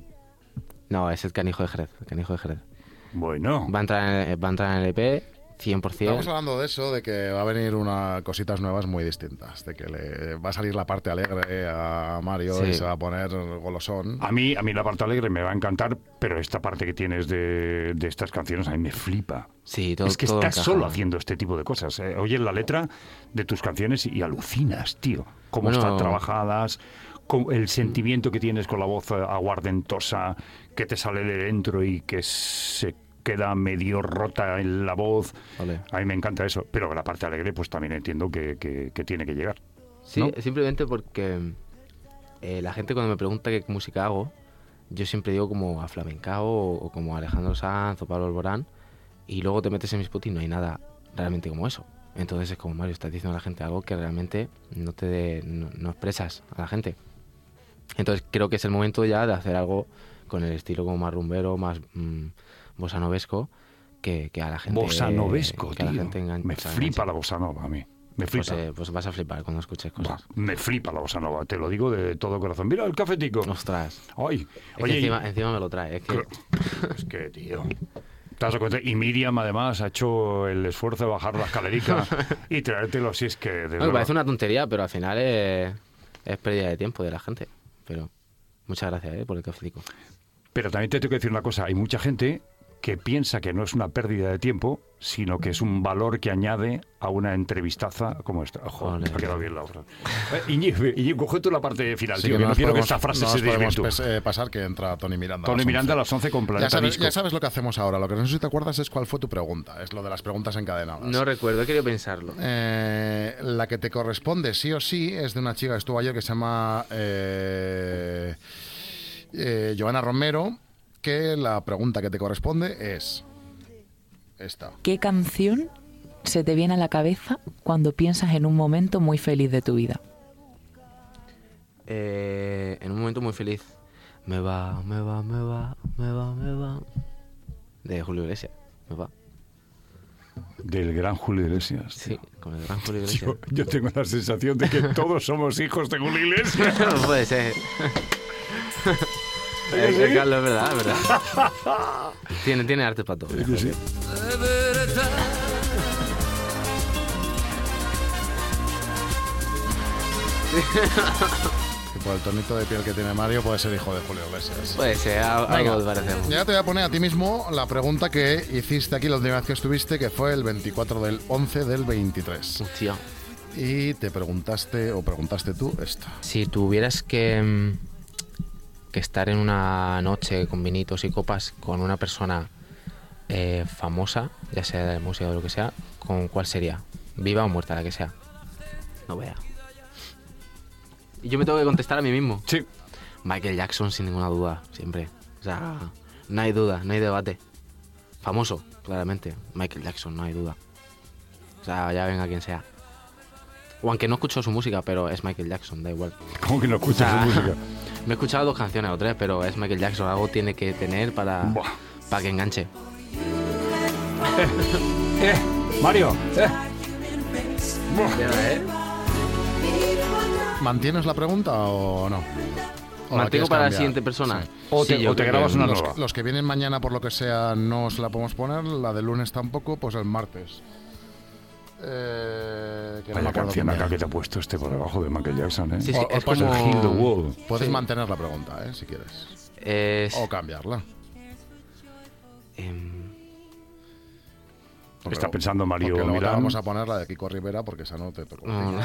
S5: No, es el Canijo de Jerez. El Canijo de Jerez.
S4: Bueno.
S5: Va a entrar en, va a entrar en el E P cien por ciento.
S6: Estamos hablando de eso, de que va a venir una cositas nuevas muy distintas, de que le va a salir la parte alegre a Mario
S5: Sí.
S6: y se va a poner golosón.
S4: A mí, a mí la parte alegre me va a encantar, pero esta parte que tienes de, de estas canciones a mí me flipa.
S5: Sí, todo,
S4: es que
S5: todo
S4: estás
S5: encaja.
S4: solo haciendo este tipo de cosas. ¿eh? Oyes la letra de tus canciones y alucinas, tío. Cómo
S5: Bueno.
S4: están trabajadas, con el sentimiento que tienes con la voz eh, aguardentosa, que te sale de dentro y que se queda medio rota en la voz.
S5: Ole.
S4: A mí me encanta eso. Pero la parte alegre, pues también entiendo que, que- que tiene que llegar.
S5: Sí,
S4: ¿no?
S5: simplemente porque eh, la gente cuando me pregunta qué música hago, yo siempre digo como a flamencao o, o como Alejandro Sanz o Pablo Alborán, y luego te metes en mi Spotify y no hay nada realmente como eso. Entonces es como, Mario, estás diciendo a la gente algo que realmente no te de- no, no expresas a la gente. Entonces creo que es el momento ya de hacer algo con el estilo como más rumbero, más mm, bossa novesco, que, que a la gente...
S4: Bossa novesco,
S5: que a la
S4: tío.
S5: gente engan-
S4: Me
S5: o sea,
S4: flipa
S5: enganche.
S4: la bossa nova a mí. Me
S5: Pues,
S4: flipa.
S5: eh, pues vas a flipar cuando escuches
S4: Buah,
S5: cosas.
S4: me flipa la bossa nova, te lo digo de todo corazón. Mira el cafetico.
S5: Ostras.
S4: Ay,
S5: Es
S4: oye,
S5: que
S4: y-
S5: encima, encima me lo trae. Es que...
S4: es que, tío. ¿Te das cuenta? Y Miriam, además, ha hecho el esfuerzo de bajar la escalerica y traértelo si es que... de
S5: No, me
S4: verdad.
S5: parece una tontería, pero al final es, es pérdida de tiempo de la gente. Pero muchas gracias eh, por el cafetico.
S4: Pero también te tengo que decir una cosa. Hay mucha gente que piensa que no es una pérdida de tiempo, sino que es un valor que añade a una entrevistaza como esta. Ojo,
S5: Ole.
S4: me ha quedado bien la otra. Eh, Iñigo, Iñigo, coge tú la parte final,
S6: Así
S4: tío, que no
S6: nos
S4: quiero que
S6: podemos-
S4: esta frase
S6: no
S4: se
S6: nos podemos
S4: desvirtúe.
S6: pes- eh, pasar que entra Tony Miranda. a
S4: Tony
S6: las
S4: Miranda a
S6: once.
S4: las once con
S6: Ya
S4: Planeta
S6: sabes,
S4: Disco.
S6: ya sabes lo que hacemos ahora. Lo que no sé si te acuerdas es cuál fue tu pregunta. Es lo de las preguntas encadenadas.
S5: No recuerdo, he querido pensarlo.
S6: Eh, la que te corresponde sí o sí es de una chica que estuvo ayer que se llama eh, eh, Joana Romero, que la pregunta que te corresponde es esta.
S10: ¿Qué canción se te viene a la cabeza cuando piensas en un momento muy feliz de tu vida?
S5: Eh, en un momento muy feliz. Me va, me va, me va, me va, me va. De Julio Iglesias. Me va.
S4: Del gran Julio Iglesias.
S5: Sí, con el gran Julio Iglesias.
S4: Yo, yo tengo la sensación de que todos somos hijos de Julio Iglesias.
S5: No puede ser. Es que Carlos, es verdad, es verdad. Tiene, tiene arte para todo.
S4: Sí.
S1: De verdad.
S6: Que por el tonito de piel que tiene Mario puede ser hijo de Julio Iglesias.
S5: Puede ser, algo de parecemos.
S6: Ya te voy a poner a ti mismo la pregunta que hiciste aquí la última vez que estuviste, que fue el veinticuatro del once del veintitrés.
S5: Hostia.
S6: Y te preguntaste, o preguntaste tú, esto.
S5: Si tuvieras que, que estar en una noche con vinitos y copas con una persona eh, famosa, ya sea de música o lo que sea, ¿con cuál sería? Viva o muerta, la que sea. No vea. Y yo me tengo que contestar a mí mismo.
S4: Sí.
S5: Michael Jackson, sin ninguna duda, siempre. O sea, no hay duda, no hay debate. Famoso, claramente. Michael Jackson, no hay duda. O sea, ya venga quien sea. O aunque no escucho su música, pero es Michael Jackson, da igual.
S4: ¿Cómo que no escuchas
S5: O sea,
S4: su música?
S5: Me he escuchado dos canciones o tres, pero es Michael Jackson. Algo tiene que tener para, para que enganche.
S4: Eh, eh, Mario, eh.
S6: ¿Mantienes la pregunta o no? ¿O la
S5: ¿Mantengo
S6: quieres
S5: para la
S6: cambiar?
S5: siguiente persona?
S6: Sí.
S4: O te,
S5: Sí, yo
S4: o te
S5: creo
S4: grabas
S5: que
S4: una
S6: los,
S4: nueva.
S6: los que vienen mañana, por lo que sea, no os la podemos poner. La de lunes tampoco, pues el martes. Eh, que no me
S4: Vaya
S6: acuerdo
S4: canción
S6: quién
S4: acá
S6: era.
S4: que te ha puesto este por debajo de Michael Jackson, ¿eh?
S5: Sí, sí,
S6: O-
S5: es
S6: o puedes
S5: como...
S4: Heal the World.
S6: Puedes
S5: Sí.
S6: mantener la pregunta, ¿eh? Si quieres.
S5: Es...
S6: O cambiarla.
S5: em,
S6: Porque
S4: Está
S6: luego-
S4: pensando Mario
S6: porque luego te
S4: Milán.
S6: vamos a poner la de Kiko Rivera porque esa no te tocó.
S5: no, no.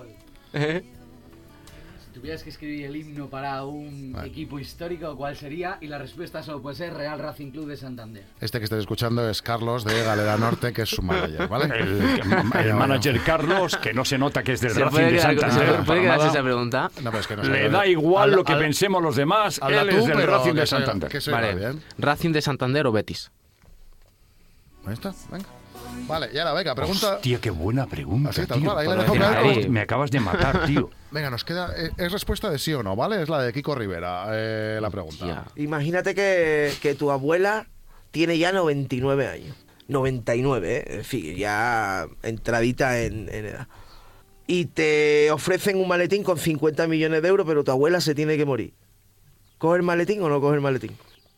S9: Si tuvieras que escribir el himno para un
S6: Vale.
S9: equipo histórico, ¿cuál sería? Y la respuesta solo puede ser Real Racing Club de Santander.
S6: Este que estáis escuchando es Carlos de Galera Norte, que es su manager, ¿vale?
S4: El, el manager Carlos, que no se nota que es del
S5: ¿Se
S4: Racing
S5: puede
S4: de
S5: quedar,
S4: Santander.
S5: ¿se puede
S4: para
S5: quedarse
S4: nada.
S5: esa pregunta?
S6: No, pero es que no
S4: Le
S6: sé.
S4: da igual
S6: Habla-
S4: lo que
S6: habla-
S4: pensemos los demás.
S6: habla
S4: Él
S6: tú,
S4: es del
S6: pero
S4: Racing
S6: que
S4: de
S6: soy-
S4: Santander.
S6: que soy
S5: Vale.
S6: bien.
S5: ¿Racing de Santander o Betis?
S6: Ahí está, venga. Vale, y ahora, venga, pregunta.
S4: Hostia, qué buena pregunta,
S6: Así, tal
S4: tío.
S6: cual, ahí la
S5: Por
S6: dejo
S5: decir
S6: caer.
S5: Madrid.
S6: como-
S4: Me acabas de matar, tío.
S6: Venga, nos queda. eh, Es respuesta de sí o no, ¿vale? Es la de Kiko Rivera, eh, la pregunta.
S5: Ya.
S11: Imagínate que, que tu abuela tiene ya noventa y nueve años. noventa y nueve, ¿eh? En fin, ya entradita en, en edad. Y te ofrecen un maletín con cincuenta millones de euros, pero tu abuela se tiene que morir. ¿Coge el maletín o no coge el maletín?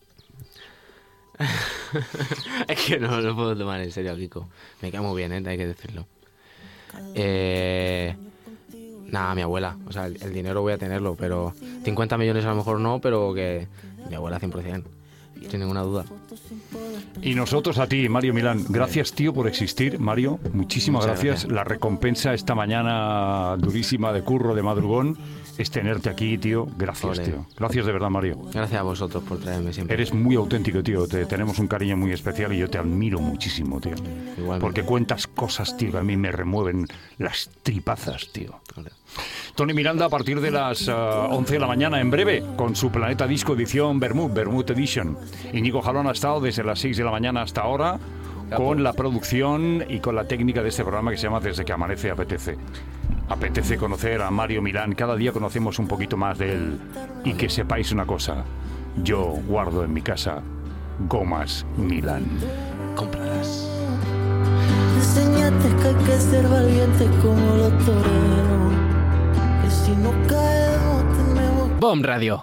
S5: Es que no lo puedo tomar en serio, Kiko. Me cae muy bien, ¿eh? Hay que decirlo. Eh... Nada, mi abuela. O sea, el, el dinero voy a tenerlo, pero cincuenta millones a lo mejor no, pero que mi abuela cien por ciento. Sin ninguna duda.
S4: Y nosotros a ti, Mario Milán. Gracias, tío, por existir, Mario. Muchísimas
S5: Muchas
S4: gracias.
S5: gracias.
S4: La recompensa esta mañana durísima de curro, de madrugón, es tenerte aquí, tío. Gracias,
S5: Ole.
S4: tío. Gracias de verdad, Mario.
S5: Gracias a vosotros por traerme siempre.
S4: Eres muy auténtico, tío. Te tenemos un cariño muy especial y yo te admiro muchísimo, tío.
S5: Igualmente.
S4: Porque cuentas cosas, tío, que a mí me remueven las tripazas, tío.
S5: Ole.
S4: Tony Miranda a partir de las uh, once de la mañana en breve con su Planeta Disco edición Bermud, Bermud Edition. Íñigo Jalón ha estado desde las seis de la mañana hasta ahora con la producción y con la técnica de este programa que se llama Desde que amanece apetece. Apetece conocer a Mario Milán, cada día conocemos un poquito más de él. Y que sepáis una cosa, yo guardo en mi casa gomas Milán.
S5: Cómpralas.
S2: Enseñate que hay que ser valiente como los toreros. Que si no caemos tenemos
S7: Bomb Radio.